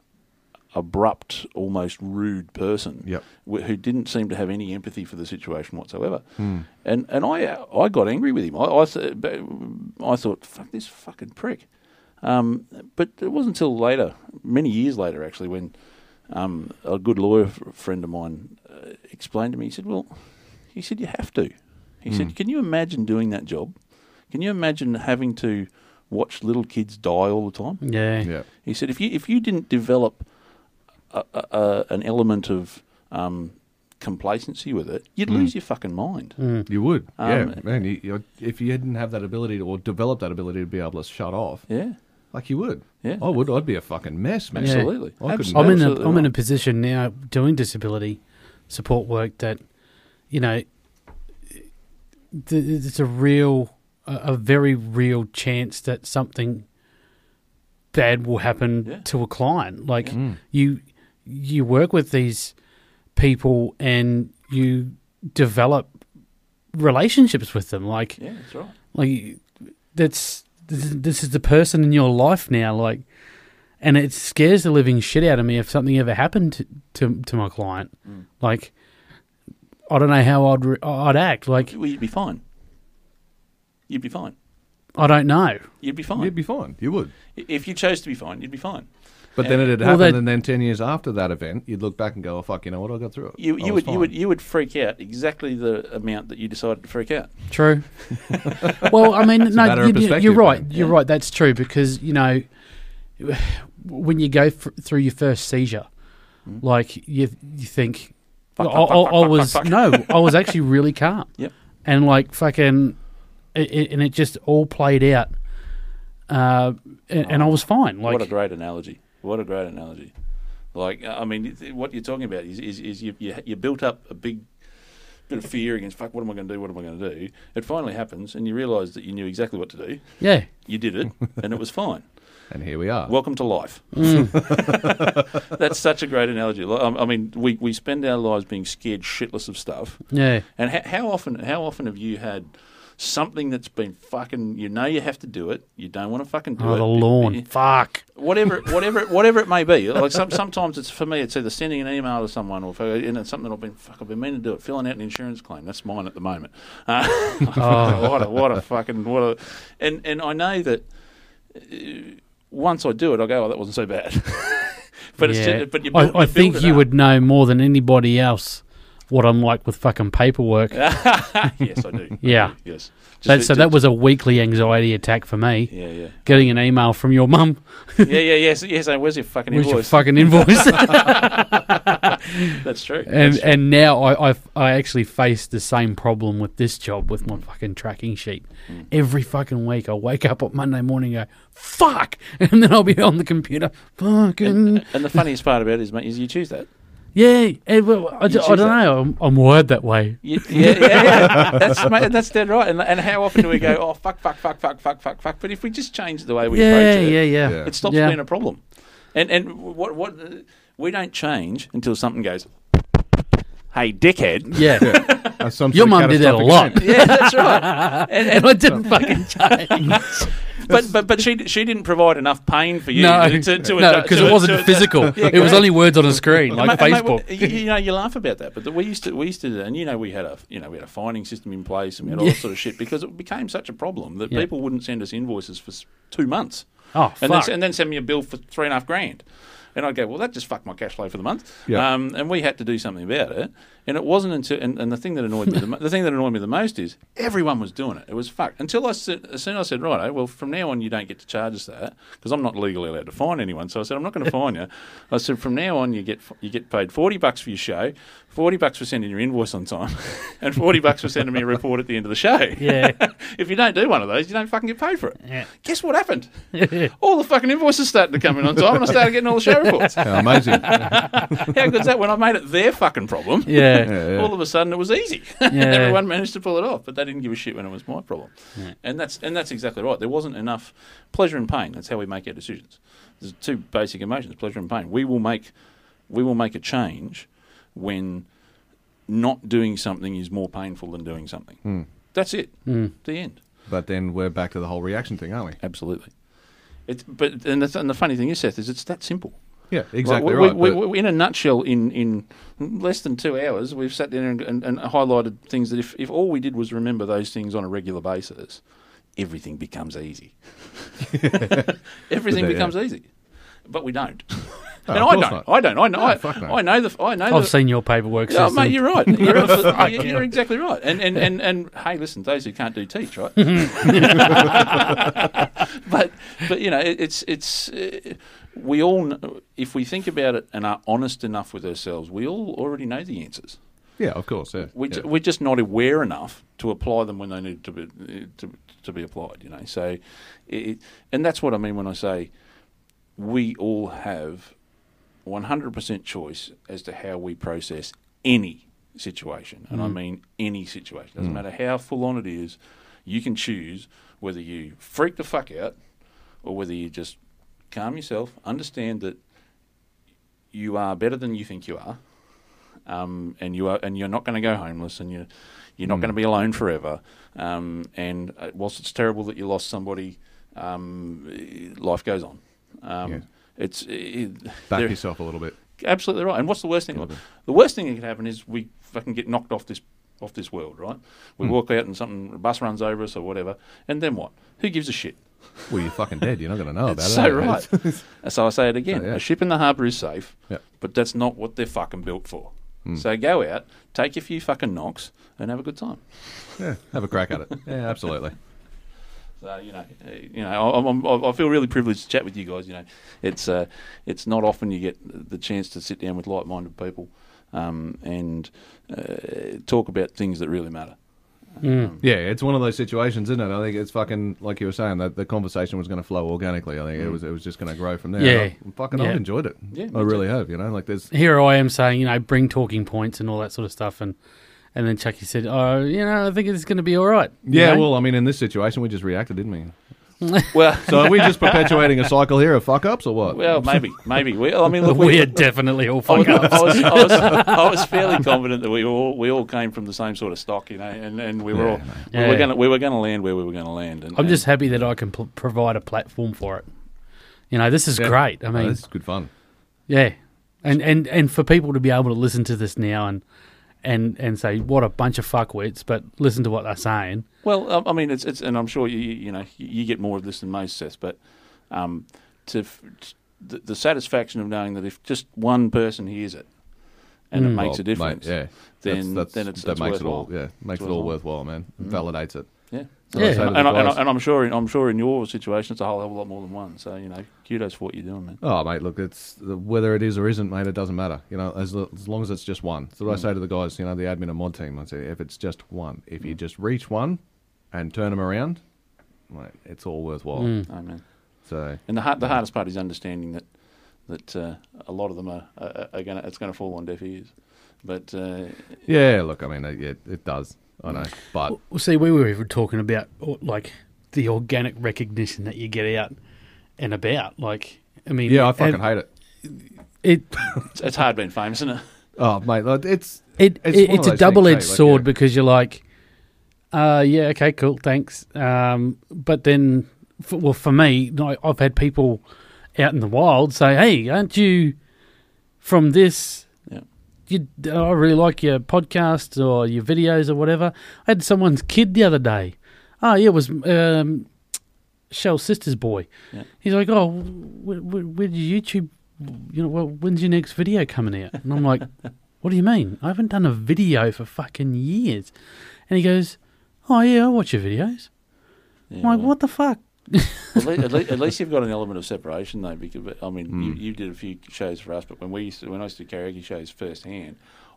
abrupt, almost rude person, Yep. wh- who didn't seem to have any empathy for the situation whatsoever. Mm. And and I I got angry with him. I I, th- I thought, fuck this fucking prick. Um, but it wasn't until later, many years later actually, when um, a good lawyer f- friend of mine uh, explained to me. He said, "Well," he said, "you have to." He Mm. said, "Can you imagine doing that job? Can you imagine having to watch little kids die all the time?" Yeah. Yeah. He said, "If you if you didn't develop a, a, a, an element of um, complacency with it, you'd Mm. lose your fucking mind." Mm. You would. Um, yeah, man. You, you, if you didn't have that ability to, or develop that ability to be able to shut off, Yeah, like you would. yeah, I would. I'd be a fucking mess, man. absolutely. I couldn't Absolutely. I'm in a Absolutely I'm in a right. position now doing disability support work that, you know, th- it's a real, a, a very real chance that something bad will happen Yeah. to a client. Like Mm. you, you work with these people and you develop relationships with them. Like, Yeah, that's right. like that's this is, this is the person in your life now. Like, and it scares the living shit out of me if something ever happened to to, to my client. Mm. Like, I don't know how I'd re- I'd act. Like, Well, you'd be fine. You'd be fine. I don't know. You'd be fine. You'd be fine. You would. I- if you chose to be fine, you'd be fine. But then And- it'd Well, happen, they- and then ten years after that event, you'd look back and go, "Oh fuck, you know what? I got through it." You I you was would you fine." would you would freak out exactly the amount that you decided to freak out. True. Well, I mean, a matter no, of you, perspective, you're right. man. You're Yeah. right. That's true because you know when you go f- through your first seizure, Mm. like you you think. Fuck, I, fuck, I- fuck, I fuck, was fuck, fuck. no, I was actually really calm. Yep. And like fucking, it, it, and it just all played out, uh, and, and I was fine. Like, What a great analogy. What a great analogy. Like, I mean, it- what you're talking about is, is, is you, you you built up a big bit of fear against, fuck, what am I going to do, what am I going to do? It finally happens, and you realise that you knew exactly what to do. yeah, You did it, and it was fine. And here we are. Welcome to life. Mm. That's such a great analogy. Like, um, I mean, we, we spend our lives being scared shitless of stuff. yeah, And ha- how often how often have you had something that's been fucking, you know you have to do it, you don't want to fucking do oh it. the but- lawn, but- fuck, whatever, whatever, whatever it may be. Like some, sometimes it's for me, it's either sending an email to someone, or for, and it's something that I've been, fuck, I've been meaning to do it, filling out an insurance claim. That's mine at the moment. Uh, Oh. what a, what a fucking, what a, and and I know that uh, once I do it, I go, oh, that wasn't so bad. but it's Yeah. just, but you build, I, I you build think it you up. would know more than anybody else what I'm like with fucking paperwork. Yes, I do. Yeah. I do, yes. Just- That, so just- that was a weekly anxiety attack for me. Yeah, yeah, Getting an email from your mum. yeah, yeah, yes, yes. And where's your fucking Where's your invoice? fucking invoice? That's true. and That's true. and now I I've, I actually face the same problem with this job with my fucking tracking sheet. Mm. Every fucking week I wake up on Monday morning and go fuck, and then I'll be on the computer fucking and, and the funniest part about it is, mate, is you choose that. yeah. And, well, I, You d- I choose don't that. know. I'm, I'm wired that way. You, yeah, yeah, yeah. That's mate, that's dead right. And, and how often do we go, oh fuck, fuck, fuck, fuck, fuck, fuck, fuck? But if we just change the way we Yeah, approach it, yeah, yeah, Yeah. it stops Yeah. being a problem. And and what what uh, we don't change until something goes, hey, dickhead. Yeah, That's some your sort of mum did that a catastrophic lot, event. Yeah, that's right. And, and and, I didn't fucking change. but but but she she didn't provide enough pain for you. No, to, to, to no, adju- because to- it wasn't to- physical. Yeah, it was correct. only words on a screen, like And mate- and Facebook. mate, you, you know, you laugh about that, but the, we used to, we used to, do that, and you know, we had a, you know, we had a fining system in place, and we had all Yeah. that sort of shit because it became such a problem that Yeah. people wouldn't send us invoices for s- two months, Oh and fuck! then and then send me a bill for three and a half grand. And I'd go, well, that just fucked my cash flow for the month. Yeah. Um, and we had to do something about it. And it wasn't until, and, and the thing that annoyed me, the, mo- the thing that annoyed me the most is everyone was doing it. It was fucked. Until I said, as soon as I said, right, well, from now on you don't get to charge us that because I'm not legally allowed to fine anyone. So I said, I'm not going to fine you. I said, from now on you get you get paid forty bucks for your show, forty bucks for sending your invoice on time, and forty bucks for sending me a report at the end of the show. Yeah. If you don't do one of those, you don't fucking get paid for it. Yeah. Guess what happened? All the fucking invoices started to come in on time, and I started getting all the show reports. How amazing. How good's that? When I made it their fucking problem, Yeah. Yeah, yeah. all of a sudden it was easy. Yeah. Everyone managed to pull it off, but they didn't give a shit when it was my problem. Yeah. And that's and that's exactly right. There wasn't enough pleasure and pain. That's how we make our decisions. There's two basic emotions: pleasure and pain. We will make we will make a change when not doing something is more painful than doing something. Hmm. That's it. Mm. The end. But then we're back to the whole reaction thing, aren't we? Absolutely. It's but and, that's, and the funny thing is, Seth, is it's that simple. Yeah, exactly Like, we, right. we, but- we, in a nutshell, in, in less than two hours, we've sat there and, and, and highlighted things that if, if all we did was remember those things on a regular basis, everything becomes easy. Everything But they- becomes easy. But we don't. Oh, and of I course don't. not. I don't. I know. No, I, fuck no. I know the. I know I've the. seen your paperwork Yeah, system. mate, you're right. You're, absolutely, Fuck you're, yeah. you're exactly right. And and, and and hey, listen, those who can't do teach, right? but but you know, it, it's it's uh, we all know, if we think about it and are honest enough with ourselves, we all already know the answers. yeah, of course, yeah. We yeah. we're just not aware enough to apply them when they need to be to, to be applied. You know, so it, and that's what I mean when I say we all have one hundred percent choice as to how we process any situation, and I mean any situation. Doesn't Mm. matter how full on it is. You can choose whether you freak the fuck out or whether you just calm yourself, understand that you are better than you think you are. Um, and you are, and you're not going to go homeless, and you're you're not Mm. going to be alone forever. Um, and uh, whilst it's terrible that you lost somebody, um, life goes on. Um, Yeah. It's it, Back there- yourself a little bit. absolutely right. And what's the worst thing? Good. The worst thing that could happen is we fucking get knocked off this off this world, right? We Mm. walk out and something, a bus runs over us or whatever, and then what? Who gives a shit? Well, you're fucking dead. You're not going to know about That's it. so are you? right. So I say it again: So, yeah. a ship in the harbour is safe, Yeah. but that's not what they're fucking built for. Mm. So go out, take a few fucking knocks, and have a good time. Yeah, have a crack at it. Yeah, absolutely. So you know, uh, you know, I, I'm, I I feel really privileged to chat with you guys. You know, it's uh, it's not often you get the chance to sit down with like-minded people um, and uh, talk about things that really matter. Mm. Um, Yeah, it's one of those situations, isn't it? I think it's fucking like you were saying that the conversation was going to flow organically. I think it Mm. was it was just going to grow from there. Yeah. And I, fucking, Yeah. I've enjoyed it. Yeah, I me really too. have. You know, like there's Here I am saying, you know, bring talking points and all that sort of stuff, and and then Chucky said, oh, you know, I think it's going to be all right. You yeah. know? Well, I mean, in this situation, we just reacted, didn't we? Well, So are we just perpetuating a cycle here of fuck ups or what? well, maybe, maybe. We, I mean, look, we, we're definitely all I was, fuck ups. I, was, I, was, I was fairly confident that we all we all came from the same sort of stock, you know, and, and we were Yeah, all no. we Yeah. were going to we were going to land where we were going to land. And, I'm and- just happy that I can p- provide a platform for it. You know, this is Yeah. great. I No, mean, this is good fun. yeah, and, and and for people to be able to listen to this now and and and say what a bunch of fuckwits, but listen to what they're saying. Well, um, I mean, it's it's, and I'm sure you you know you, you get more of this than most, Seth. But um, to f- t- the, the satisfaction of knowing that if just one person hears it and it Mm. makes Well, a difference, Mate, yeah. then that's, that's, then it's that it's makes it worthwhile. all. Yeah, makes It's it all worthwhile. worthwhile, man. Mhm. Validates it. Yeah. So Yeah. I say to And, the and, and, guys- and I'm sure in, I'm sure in your situation it's a whole hell of a lot more than one. So you know, kudos for what you're doing, man. Oh, mate, look, it's whether it is or isn't, mate. It doesn't matter. You know, as, as long as it's just one. So what I Mm. say to the guys, you know, the admin and mod team, I say, if it's just one, if you just reach one and turn them around, mate, it's all worthwhile. Mm. Amen. So And the hard, the hardest part is understanding that that uh, a lot of them are, are, are going to it's going to fall on deaf ears. But uh, yeah, look, I mean, it, it, it does. I know, but Well, see, we were even talking about or, like the organic recognition that you get out and about. Like, I mean, yeah, I fucking and hate it. it. it's, it's hard being famous, isn't it? Oh, mate, like, it's It, It's it one of it's a those double-edged things, hey, like, sword yeah. because you're like, uh, yeah, okay, cool, thanks. Um, but then, for, well, for me, I- I've had people out in the wild say, "Hey, aren't you from this? Yeah. You, I really like your podcast or your videos or whatever." I had someone's kid the other day. Oh, yeah, it was um, Shell's sister's boy. Yeah. He's like, "Oh, where, where, where did your YouTube? You know, well, when's your next video coming out?" And I'm like, "What do you mean? I haven't done a video for fucking years." And he goes, "Oh yeah, I watch your videos." Yeah, I'm like, well, "What the fuck?" at, least, at, least, at least you've got an element of separation, though. Because I mean, you, Mm. you did a few shows for us, but when we used to, when I used to do karaoke shows firsthand,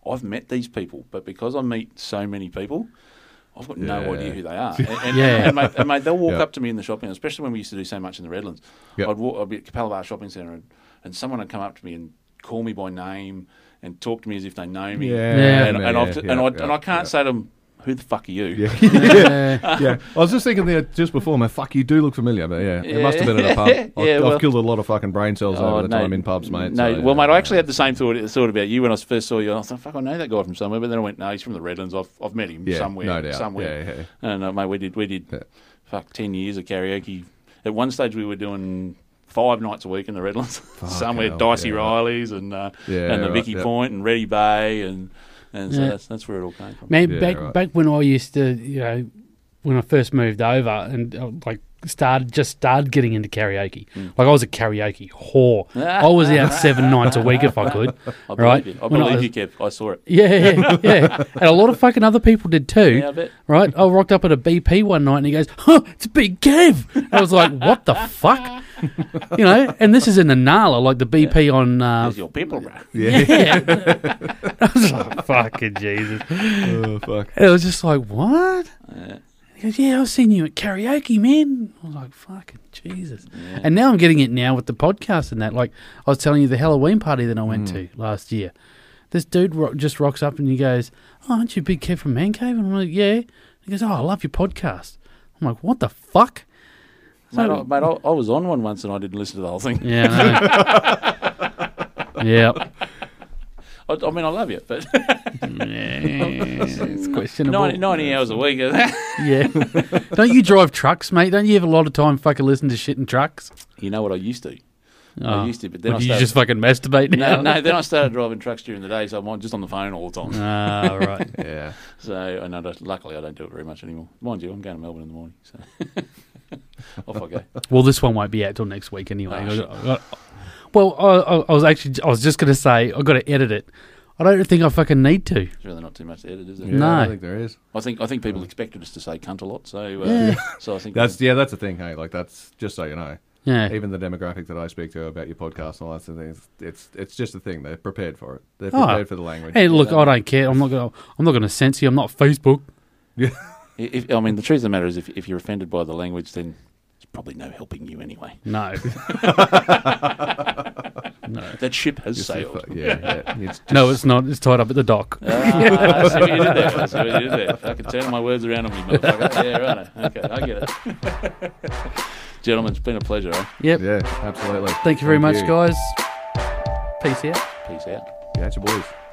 I've met these people, but because I meet so many people, I've got no Yeah. idea who they are. And, and, Yeah. and, mate, and mate, they'll walk Yep. up to me in the shopping, especially when we used to do so much in the Redlands. Yep. I'd, walk, I'd be at Capella Bar Shopping Centre, and, and someone would come up to me and call me by name and talk to me as if they know me. Yeah, Yeah. And, yeah, and, I've, yeah, and, I, yeah, and I can't yeah. say to them, who the fuck are you? Yeah. Yeah. yeah, I was just thinking there just before, man, fuck, you do look familiar, but yeah, it must have been at a pub. I've, Yeah, well- I've killed a lot of fucking brain cells Oh, over the no, time in pubs, mate. No, so, well, yeah, mate, I actually yeah. had the same thought, thought about you when I first saw you. I thought, fuck, I know that guy from somewhere. But then I went, no, he's from the Redlands. I've, I've met him Yeah, somewhere. no doubt. Somewhere. Yeah, yeah. And, uh, mate, we did, we did Yeah. fuck, ten years of karaoke. At one stage, we were doing five nights a week in the Redlands. Somewhere, hell, Dicey yeah, right. Riley's and uh, Yeah, and the right, Vicky yep. Point and Reddy Bay. And, and so Yeah. that's, that's where it all came from. Man, Yeah, back right. back when I used to, you know, when I first moved over and uh, like started just started getting into karaoke. Mm. Like I was a karaoke whore. I was out seven nights a week if I could. I believe right? you. I When I believe was- you, Kev. I saw it. Yeah, yeah, yeah. And a lot of fucking other people did too. Yeah, I bet. Right? I rocked up at a B P one night and he goes, "Huh, it's Big Kev." And I was like, "What the fuck?" You know, and this is in the Nala, like the B P on. Uh, There's your people, bro. Yeah. yeah. I was like, "Fucking Jesus!" Oh, fuck. And it was just like, "What?" Yeah. He goes, "Yeah, I've seen you at karaoke, man." I was like, "Fucking Jesus!" Yeah. And now I'm getting it now with the podcast and that. Like I was telling you, the Halloween party that I went to last year. This dude ro- just rocks up and he goes, "Oh, aren't you Big Kev from Man Cave?" And I'm like, "Yeah." He goes, "Oh, I love your podcast." I'm like, "What the fuck?" Mate, I, mate I, I was on one once and I didn't listen to the whole thing. Yeah. I know. Yeah. I, I mean, I love you, but It's questionable. ninety, ninety hours a week. Yeah. Don't you drive trucks, mate? Don't you have a lot of time fucking listen to shit in trucks? You know what I used to? Oh. I used to, but then Would I you started. just fucking masturbate now? no, no, then I started driving trucks during the day, so I'm on- just on the phone all the time. Ah, right. Yeah. So, and I don't, luckily, I don't do it very much anymore. Mind you, I'm going to Melbourne in the morning, so off I go. Well, this one won't be out till next week anyway. Oh, I shit. got- I got- well, I, I I was actually, I was just going to say, I've got to edit it. I don't think I fucking need to. There's really not too much to edit, is there? Yeah, No. I think there is. I think I think people expected us to say cunt a lot, so uh, Yeah. so I think That's yeah, that's the thing. Hey, like that's just so you know. Yeah. Even the demographic that I speak to about your podcast and all that sort of thing, it's, it's it's just a thing. They're prepared for it. They're Oh. prepared for the language. Hey, look, I don't care. I'm not going. to I'm not going to censor you. I'm not Facebook. Yeah. If, I mean, the truth of the matter is, if if you're offended by the language, then there's probably no helping you anyway. No. That ship has Just sailed. if, uh, yeah, yeah. It's just, No, it's not. It's tied up at the dock. Ah, I see what you did there. I see what you did there. I can turn my words around on me, motherfucker. Yeah, right. Okay, I get it. Gentlemen, it's been a pleasure, eh? Yep. yeah, absolutely. Thank you very much, you. guys. Peace out. Peace out. Yeah, it's your boys.